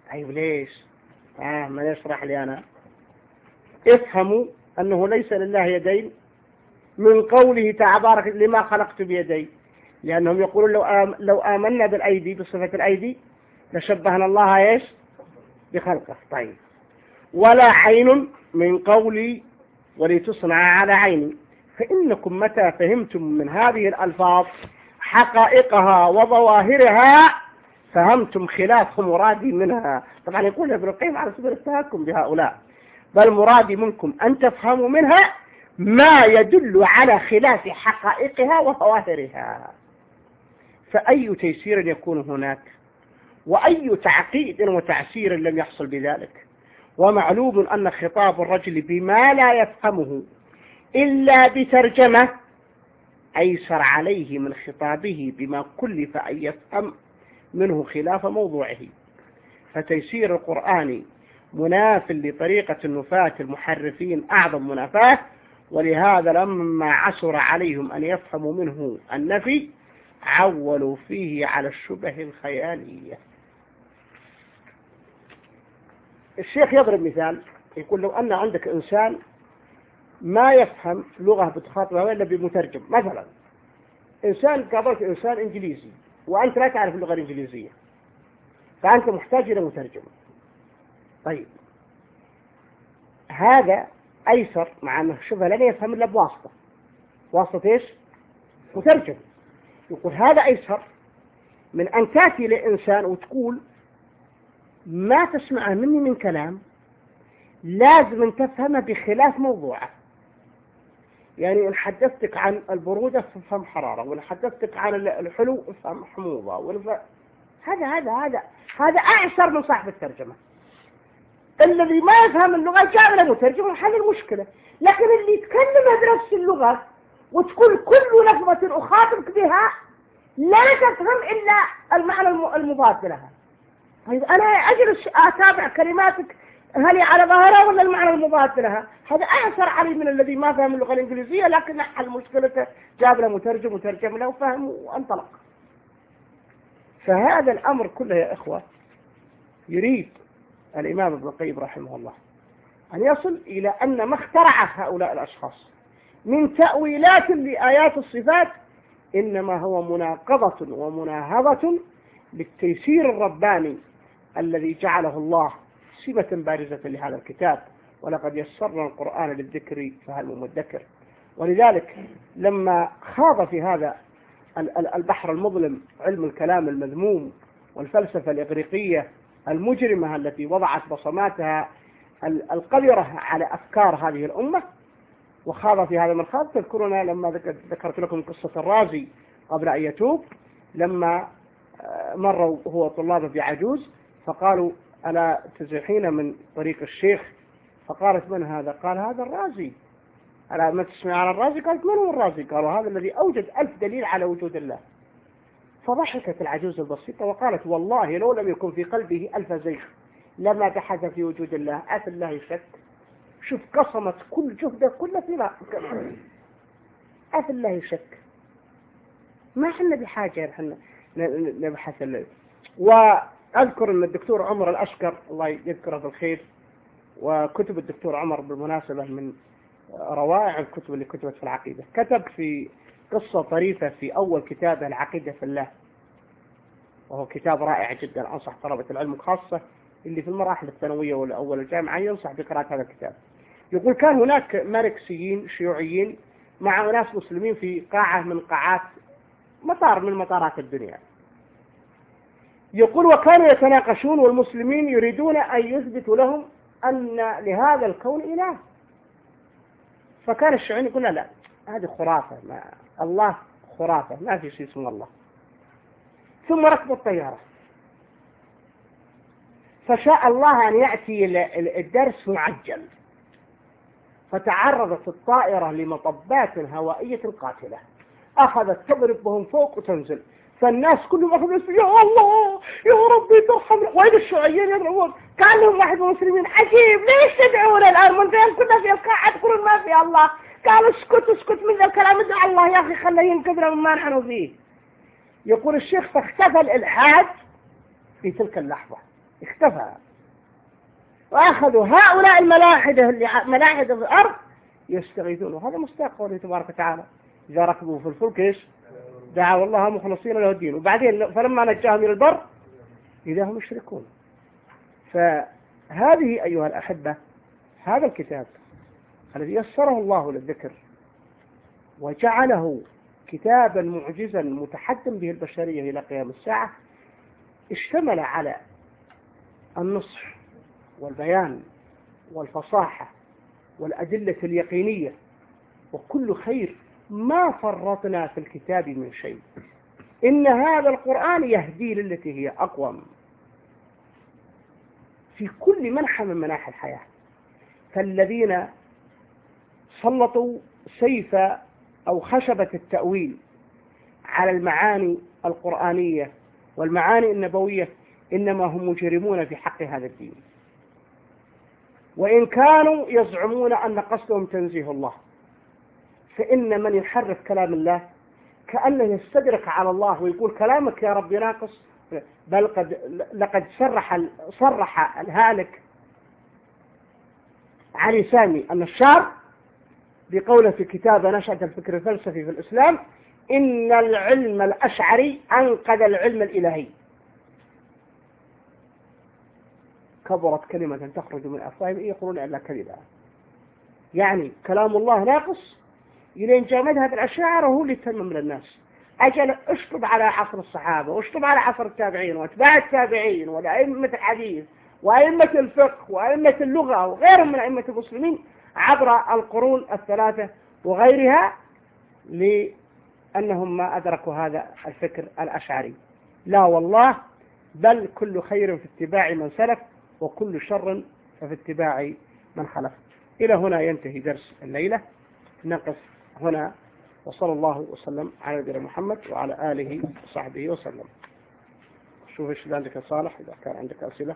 أيوة ليش؟ آه ما يشرح لي أنا. افهموا أنه ليس لله يدين من قوله تبارك لما خلقت بيدي، لأنهم يقولون لو آم لو آمنا بالأيدي بصفة الأيدي لشبهنا الله إيش بخلقه. طيب ولا عين من قولي ولتصنع على عيني، فإنكم متى فهمتم من هذه الألفاظ حقائقها وظواهرها فهمتم خلاف مرادي منها. طبعا يقول ابن القيم على سبيل التهكم بهؤلاء، بل مرادي منكم أن تفهموا منها ما يدل على خلاف حقائقها وظواهرها. فأي تيسير يكون هناك، وأي تعقيد وتعسير لم يحصل بذلك. ومعلوم أن خطاب الرجل بما لا يفهمه إلا بترجمة أيسر عليه من خطابه بما كلف أن يفهم منه خلاف موضوعه. فتيسير القرآن مناف لطريقة النفاة المحرفين أعظم منافاة، ولهذا لما عسر عليهم أن يفهموا منه النفي عولوا فيه على الشبه الخيالية. الشيخ يضرب مثال، يقول لو أن عندك إنسان ما يفهم لغة بتخاطبها إلا بمترجم. مثلا إنسان قابلت إنسان إنجليزي وأنت لا تعرف اللغة الإنجليزية، فأنت محتاج إلى مترجم. طيب هذا أيسر، مع أنه شبه لن يفهم إلا بواسطة. واسطة إيش؟ مترجم. يقول هذا أيسر من أن تأتي لإنسان وتقول ما تسمعه مني من كلام لازم أن تفهمه بخلاف موضوعه. يعني إن حدثتك عن البرودة فهم حرارة، وإن حدثتك عن الحلو فهم حموضة، والف... هذا هذا هذا هذا أعسر من صاحب الترجمة. الذي ما يفهم اللغة جاء له مترجم وحل المشكلة. لكن اللي يتكلم بنفس اللغة وتقول كل لفظة أخاطبك بها لا تفهم إلا المعنى المضاد لها. طيب أنا أجلس أتابع كلماتك هل على ظاهرها ولا المعنى المضاد لها؟ هذا أعسر علي من الذي ما فهم اللغة الإنجليزية لكن حل مشكلته جاب له مترجم وترجم له وفهم وانطلق. فهذا الأمر كله يا إخوة يريد الإمام ابن القيم رحمه الله أن يصل إلى أن ما اخترع هؤلاء الأشخاص من تأويلات لآيات الصفات إنما هو مناقضة ومناهضة للتيسير الرباني الذي جعله الله سمة بارزة لهذا الكتاب. ولقد يسرنا القرآن للذكر فهل من مدكر. ولذلك لما خاض في هذا البحر المظلم علم الكلام المذموم والفلسفة الإغريقية المجرمة التي وضعت بصماتها القذرة على أفكار هذه الأمة، وخاض في هذا المرخاض. تذكرنا لما ذكرت لكم قصة الرازي قبل أن يتوب، لما مروا هو طلابه بعجوز فقالوا ألا تزحين من طريق الشيخ؟ فقالت من هذا؟ قال هذا الرازي. ألا ما تسمع على الرازي؟ قالت من هو الرازي؟ قالوا هذا الذي أوجد ألف دليل على وجود الله. فضحكت العجوز البسيطة وقالت والله لو لم يكن في قلبه ألف زيخ لما بحث في وجود الله. أفي الله شك؟ شوف قصمت كل جهده كله في لا أفي الله شك؟ ما حنا بحاجة حنا نبحث الله. وأذكر أن الدكتور عمر الأشكر الله يذكره بالخير، وكتب الدكتور عمر بالمناسبة من روائع الكتب اللي كتبت في العقيدة، كتب في قصة طريفة في أول كتابه العقيدة في الله، وهو كتاب رائع جدا. أنصح طلبة العلم خاصة اللي في المراحل الثانوية والأول الجامعة ينصح بقراءة هذا الكتاب. يقول كان هناك ماركسيين شيوعيين مع ناس مسلمين في قاعة من قاعات مطار من مطارات الدنيا. يقول وكانوا يتناقشون والمسلمين يريدون أن يثبتوا لهم أن لهذا الكون إله. فكان الشيوعيين يقول لا لا هذه خرافة، ما الله خرافة، ما في شيء اسمه الله. ثم ركبوا الطيارة فشاء الله أن يأتي الدرس معجل، فتعرضت الطائرة لمطبات هوائية قاتلة أخذت تضرب بهم فوق وتنزل. فالناس كلهم أخذوا يا الله يا ربي ترحمنا. وين الشيوعيين يدعون؟ كان لهم واحد من المسلمين عجيب ليش تدعون الآن من غير كنا في القاعة تقولون ما في الله؟ قالوا اسكت اسكت من ذا الكلام ادعى الله يا أخي خليه ينقذنا مما نحن فيه. يقول الشيخ فاختفى الإلحاد في تلك اللحظة اختفى. وأخذوا هؤلاء الملاحدة اللي ملاحدة في الأرض يستغيثون، وهذا مستاق قوله تبارك وتعالى إذا ركبوا في الفلك إيش دعوا الله مخلصين له الدين، وبعدين فلما نجاهم إلى البر إذا هم يشركون. فهذه أيها الأحبة هذا الكتاب الذي يسره الله للذكر وجعله كتابا معجزا متحدم به البشرية إلى قيام الساعة اشتمل على النصح والبيان والفصاحة والأدلة اليقينية وكل خير، ما فرطنا في الكتاب من شيء. إن هذا القرآن يهدي للتي هي أقوم في كل منحى من مناحي الحياة. فالذين سلطوا سيف أو خشبة التأويل على المعاني القرآنية والمعاني النبوية إنما هم مجرمون في حق هذا الدين، وإن كانوا يزعمون أن قصدهم تنزيه الله. فإن من يحرف كلام الله كأنه يستدرك على الله ويقول كلامك يا رب ناقص، بل قد لقد صرح صرح الهالك علي سامي النشار بقوله في كتاب نشأة الفكر الفلسفي في الإسلام: إن العلم الأشعري أنقذ العلم الإلهي. كبرت كلمة تخرج من أفواههم يقولون إلا كذبا. يعني كلام الله ناقص إلين جاء مذهب الأشاعرة هو اللي تمم للناس. أجل اشطب على عصر الصحابة واشطب على عصر التابعين واتباع التابعين وأئمة الحديث وأئمة الفقه وأئمة اللغة وغيرهم من أئمة المسلمين عبر القرون الثلاثة وغيرها، لأنهم ما أدركوا هذا الفكر الأشعري. لا والله، بل كل خير في اتباع من سلف وكل شر ففي اتباع من خلف. إلى هنا ينتهي درس الليلة، نقف هنا، وصلى الله وسلم على نبينا محمد وعلى آله وصحبه وسلم. شوف ايش عندك يا صالح إذا كان عندك أسئلة.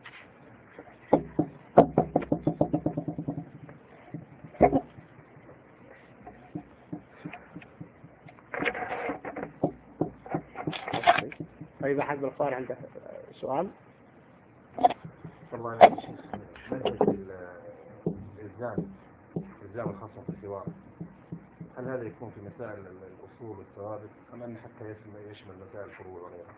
فإذا حد بالصار عنده سؤال.
والله أنا منهج الإلزام الإلزام الخاصة في الحوار، هل هذا يكون في مسائل الأصول والثوابت أم أن حتى يشمل يشمل مسائل الفروع وغيرها؟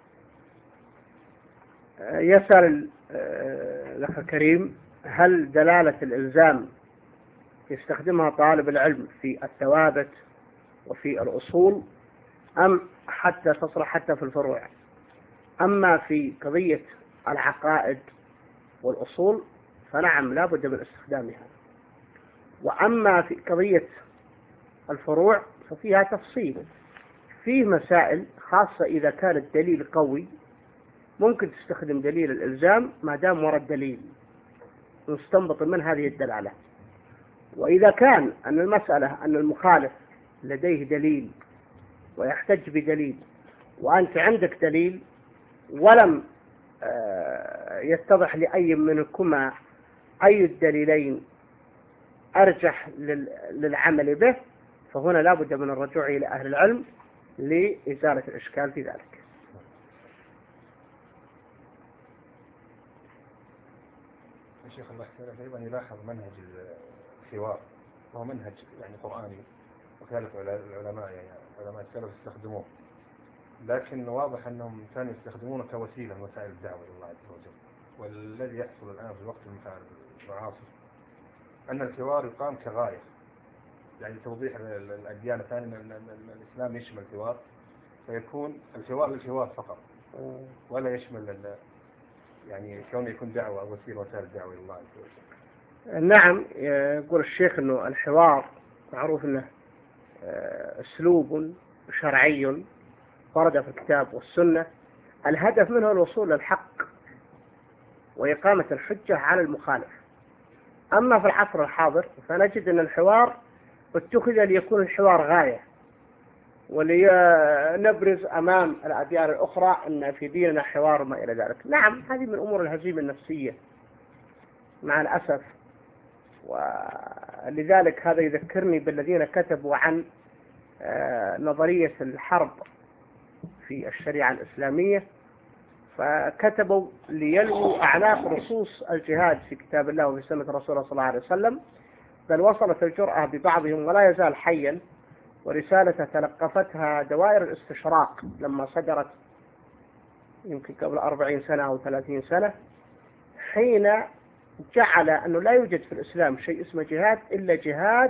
يسأل الأخ الكريم: هل دلالة الإلزام يستخدمها طالب العلم في الثوابت وفي الأصول أم حتى تصلح حتى في الفروع؟ أما في قضية العقائد والأصول فنعم لا بد من استخدامها، وأما في قضية الفروع ففيها تفصيل. فيه مسائل خاصة إذا كان الدليل قوي ممكن تستخدم دليل الإلزام ما دام ورد دليل نستنبط من هذه الدلالة. وإذا كان أن المسألة أن المخالف لديه دليل ويحتج بدليل وأنت عندك دليل ولم يتضح لأي منكما أي الدليلين أرجح للعمل به، فهنا لا بد من الرجوع إلى أهل العلم لإزالة الإشكال في ذلك.
الشيخ الله يحفظه أيضا يلاحظ منهج الحوار وهو منهج يعني قرآني وكالة العلماء يعني علماء السلف يستخدموه، لكن واضح أنهم كانوا يستخدمونه كوسيلة لوسائل الدعوة إلى الله عز وجل. والذي يحصل الآن في الوقت المعاصر أن الحوار يقام كغاية، يعني توضيح الأديان الثانية أن الإسلام يشمل الحوار، فيكون الحوار للحوار فقط ولا يشمل يعني كونه يكون دعوة أو وسيلة وسائل الدعوة إلى الله عز وجل.
نعم، يقول الشيخ أنه الحوار معروف أنه أسلوب شرعي ورد في الكتاب والسنة، الهدف منه الوصول للحق وإقامة الحجة على المخالف. أما في العصر الحاضر فنجد أن الحوار اتخذ ليكون الحوار غاية ولنبرز أمام الأديان الأخرى أن في ديننا حوار ما إلى ذلك. نعم، هذه من أمور الهزيمة النفسية مع الأسف، ولذلك هذا يذكرني بالذين كتبوا عن نظرية الحرب في الشريعة الإسلامية، فكتبوا ليلووا أعناق نصوص الجهاد في كتاب الله وفي سنة رسوله صلى الله عليه وسلم، بل وصلت الجرأة ببعضهم ولا يزال حيا، ورسالة تلقفتها دوائر الاستشراق لما صدرت يمكن قبل أربعين سنة أو ثلاثين سنة، حين جعل أنه لا يوجد في الإسلام شيء اسمه جهاد إلا جهاد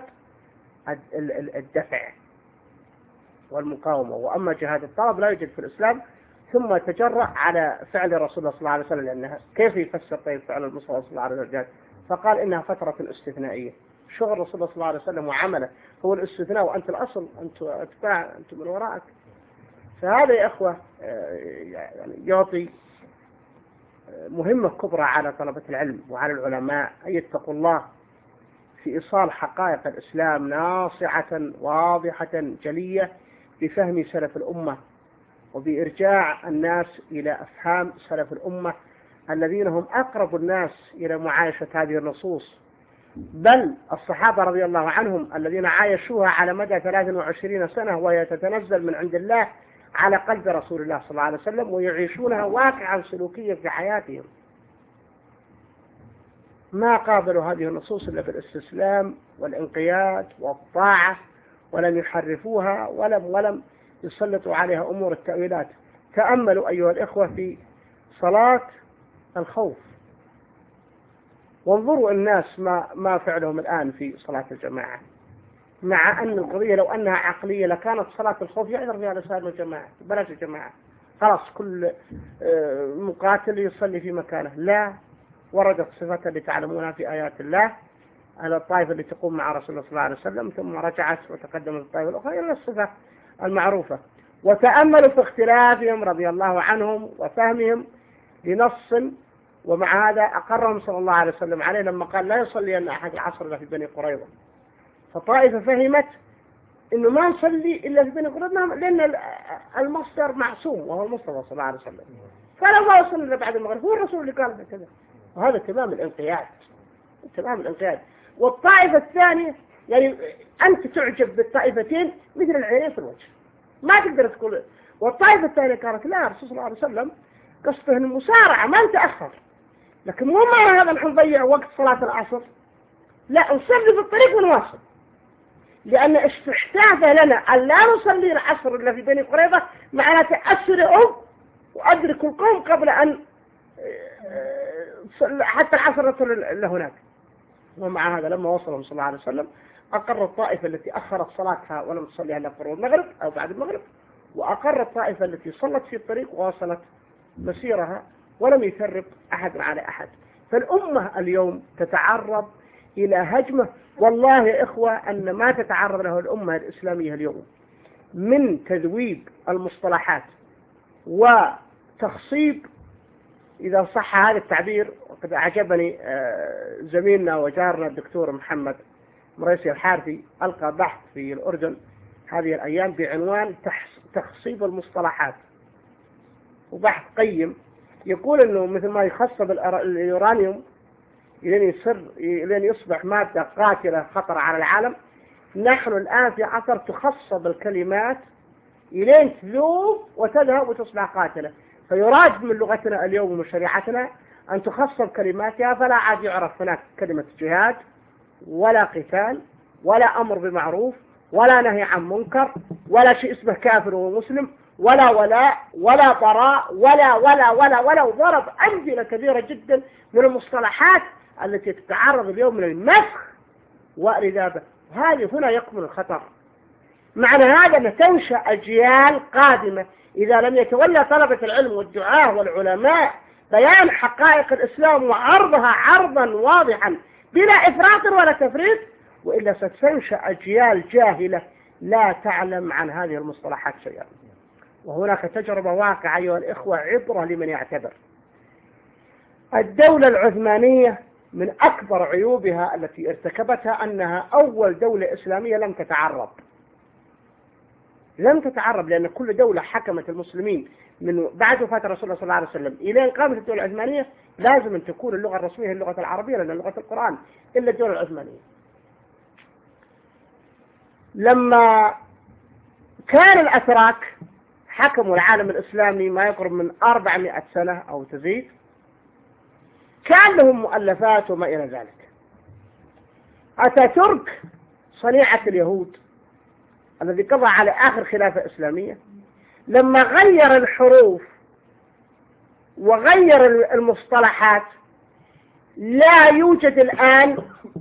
الدفع والمقاومة، وأما جهاد الطلب لا يوجد في الإسلام. ثم تجرأ على فعل رسول الله صلى الله عليه وسلم، لأنها كيف يفسر طيب فعل المصطفى صلى الله عليه وسلم؟ فقال إنها فترة استثنائية. شغل رسول الله صلى الله عليه وسلم وعمله هو الاستثناء، وأنت الأصل، أنت أتباع، أنت من وراءك. فهذا يا أخوة يعني يعطي مهمة كبرى على طلبة العلم وعلى العلماء أن يتقوا الله في إيصال حقائق الإسلام ناصعة واضحة جلية بفهم سلف الأمة، وبإرجاع الناس إلى أفهام سلف الأمة الذين هم أقرب الناس إلى معايشة هذه النصوص. بل الصحابة رضي الله عنهم الذين عايشوها على مدى ثلاث وعشرين سنة وهي تتنزل من عند الله على قلب رسول الله صلى الله عليه وسلم، ويعيشونها واقعا سلوكيا في حياتهم، ما قابلوا هذه النصوص إلا بالاستسلام والانقياد والطاعة، ولم يحرفوها ولم ولم يسلطوا عليها أمور التأويلات. تأملوا أيها الإخوة في صلاة الخوف، وانظروا الناس ما ما فعلهم الآن في صلاة الجماعة، مع أن القضية لو أنها عقلية لكانت صلاة الخوف يعذر فيها لسائر الجماعة، بلاش الجماعة، خلاص كل مقاتل يصلي في مكانه. لا، وردت صفة اللي تعلمونها في آيات الله على الطائفة اللي تقوم مع رسول الله صلى الله عليه وسلم ثم رجعت وتقدمت الطائفة الأخرى إلى الصفة المعروفة. وتأملوا في اختلافهم رضي الله عنهم وفهمهم لنص، ومع هذا أقرهم صلى الله عليه وسلم عليه لما قال لا يصلي أن أحد العصر إلا في بني قريظة. فطائفة فهمت إنه ما نصلي إلا في بني قريظة لأن المصدر معصوم وهو المصطفى صلى الله عليه وسلم، فلا ما يصلي إلا بعد المغرب، هو الرسول اللي قال كذا. وهذا تمام الانقياد، تمام الانقياد. والطائفة الثانية يعني أنت تعجب بالطائفتين مثل العينين في الوجه، ما تقدر تقول. والطائفة الثانية قالت لا، الرسول صلى الله عليه وسلم قصده المسارعة ما نتأخر، لكن مو معنى هذا نحن نضيع وقت صلاة العصر، لا نصلي في الطريق ونواصل، لأن استحداثه لنا أن لا نصلي العصر إلا في بني قريظة معناته أسرعوا وأدركوا القوم قبل أن حتى العصر نصل لهناك. ومع هذا لما وصلهم صلى الله عليه وسلم أقر الطائفة التي أخرت صلاتها ولم تصليها إلا قرب المغرب أو بعد المغرب، وأقر الطائفة التي صلت في الطريق وواصلت مسيرها ولم يثرب أحد على أحد. فالأمة اليوم تتعرض إلى هجمة، والله يا إخوة أن ما تتعرض له الأمة الإسلامية اليوم من تذويب المصطلحات وتخصيب، إذا صح هذا التعبير. وقد أعجبني زميلنا وجارنا الدكتور محمد مريسي الحارثي ألقى بحث في الأردن هذه الأيام بعنوان تخصيب المصطلحات، وبحث قيم يقول أنه مثل ما يخصب اليورانيوم لين يصير لين يصبح مادة قاتلة خطر على العالم، نحن الآن في عصر تخصب الكلمات لين تذوب وتذهب وتصبح قاتلة. فيراد من لغتنا اليوم ومن شريعتنا أن تخصب كلماتها، فلا عاد يعرف هناك كلمة جهاد ولا قتال ولا أمر بمعروف ولا نهي عن منكر ولا شيء اسمه كافر ومسلم ولا ولاء ولا براء ولا ولا ولا ولا وضرب أمثلة كثيرة جدا من المصطلحات التي تتعرض اليوم من المسخ والإذابة. هذه هنا يكمن الخطر. معنى هذا أن تنشأ أجيال قادمة إذا لم يتولى طلبة العلم والدعاة والعلماء بيان حقائق الإسلام وعرضها عرضا واضحا بلا إفراط ولا تفريط، وإلا ستنشأ أجيال جاهلة لا تعلم عن هذه المصطلحات شيئا. وهناك تجربة واقعة أيها الإخوة عبرة لمن يعتبر. الدولة العثمانية من أكبر عيوبها التي ارتكبتها أنها أول دولة إسلامية لم تتعرب لم تتعرب لأن كل دولة حكمت المسلمين من بعد وفاة رسول الله صلى الله عليه وسلم إلى أن قامت الدولة العثمانية لازم أن تكون اللغة الرسمية هي اللغة العربية لأن لغة القرآن، إلا الدولة العثمانية. لما كان الأتراك حكموا العالم الإسلامي ما يقرب من أربعمائة سنة أو تزيد، كان لهم مؤلفات وما إلى ذلك. أتاتورك صنيعة اليهود الذي قضى على آخر خلافة إسلامية، لما غير الحروف وغير المصطلحات، لا يوجد الآن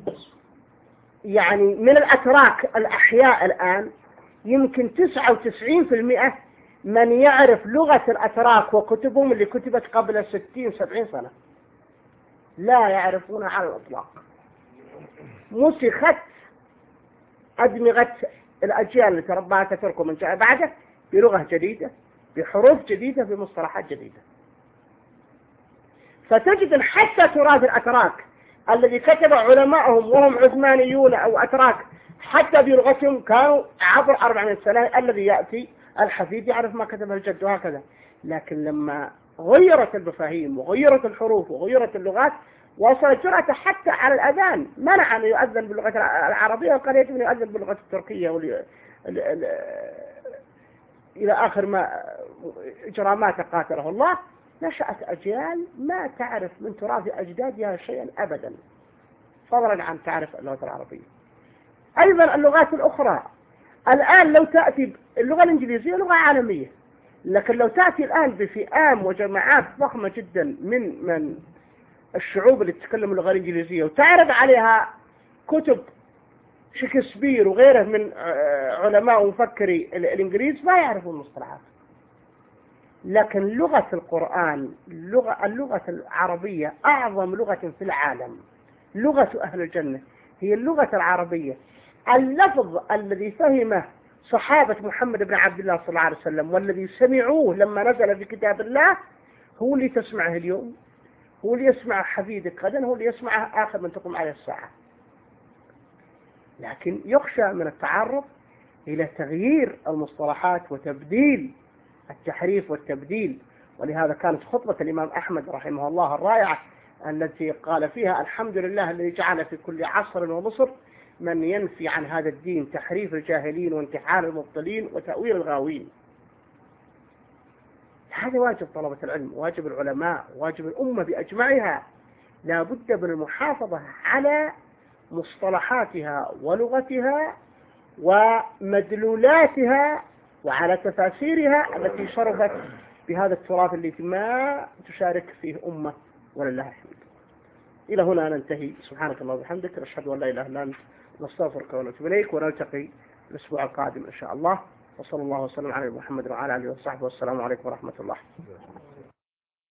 يعني من الأتراك الأحياء الآن يمكن تسعة وتسعين بالمئة من يعرف لغة الأتراك وكتبهم اللي كتبت قبل ستين سبعين سنة، لا يعرفون على الإطلاق. مسخت أدمغة الأجيال اللي ترباها أتاتورك ومن جاء بعده بلغة جديدة، بحروف جديدة، بمصطلحات جديدة. فتجد حتى تراث الأتراك الذي كتب علماءهم وهم عثمانيون أو أتراك حتى بلغتهم كانوا عبر أربعمائة سنة، الذي يأتي الحفيد يعرف ما كتبه الجد وهكذا. لكن لما غيرت المفاهيم وغيرت الحروف وغيرت اللغات، وصلت جرأته حتى على الأذان، منع أن يؤذن باللغة العربية وقال يجب أن يؤذن باللغة التركية ولي... ال... ال... إلى آخر ما إجرامات قاتله الله. نشأت أجيال ما تعرف من تراث أجدادها شيئا أبدا، فضلا عن تعرف اللغة العربية. أيضا اللغات الأخرى الآن لو تأتي اللغة الإنجليزية لغة عالمية، لكن لو تأتي الآن بفئام وجماعات ضخمة جدا من من الشعوب اللي تتكلم اللغة الإنجليزية وتعرض عليها كتب شكسبير وغيره من علماء ومفكري الإنجليز، ما يعرفون المصطلحات. لكن لغة القرآن، اللغة, اللغة العربية أعظم لغة في العالم، لغة أهل الجنة هي اللغة العربية. اللفظ الذي فهمه صحابة محمد بن عبد الله صلى الله عليه وسلم والذي سمعوه لما نزل في كتاب الله هو اللي تسمعه اليوم، هو اللي يسمع حفيدك غدا، هو اللي يسمعه آخر من تقوم عليه الساعة. لكن يخشى من التعرض إلى تغيير المصطلحات وتبديل التحريف والتبديل. ولهذا كانت خطبة الإمام أحمد رحمه الله الرائعة التي قال فيها: الحمد لله الذي جعل في كل عصر ومصر من ينفي عن هذا الدين تحريف الجاهلين وانتحال المبطلين وتأويل الغاوين. هذا واجب طلبة العلم، واجب العلماء، واجب الأمة بأجمعها. لا بد من المحافظة على مصطلحاتها ولغتها ومدلولاتها وعلى تفاسيرها التي شرفت بهذا التراث الذي ما تشارك فيه أمة، ولله الحمد. إلى هنا ننتهي. سبحانك اللهم وبحمدك، نشهد أن لا إله إلا أنت، نستغفرك ونتوب إليك، ونلتقي الأسبوع القادم إن شاء الله. وصلى الله وسلم على محمد وعلى آله وصحبه، والسلام عليكم ورحمة الله.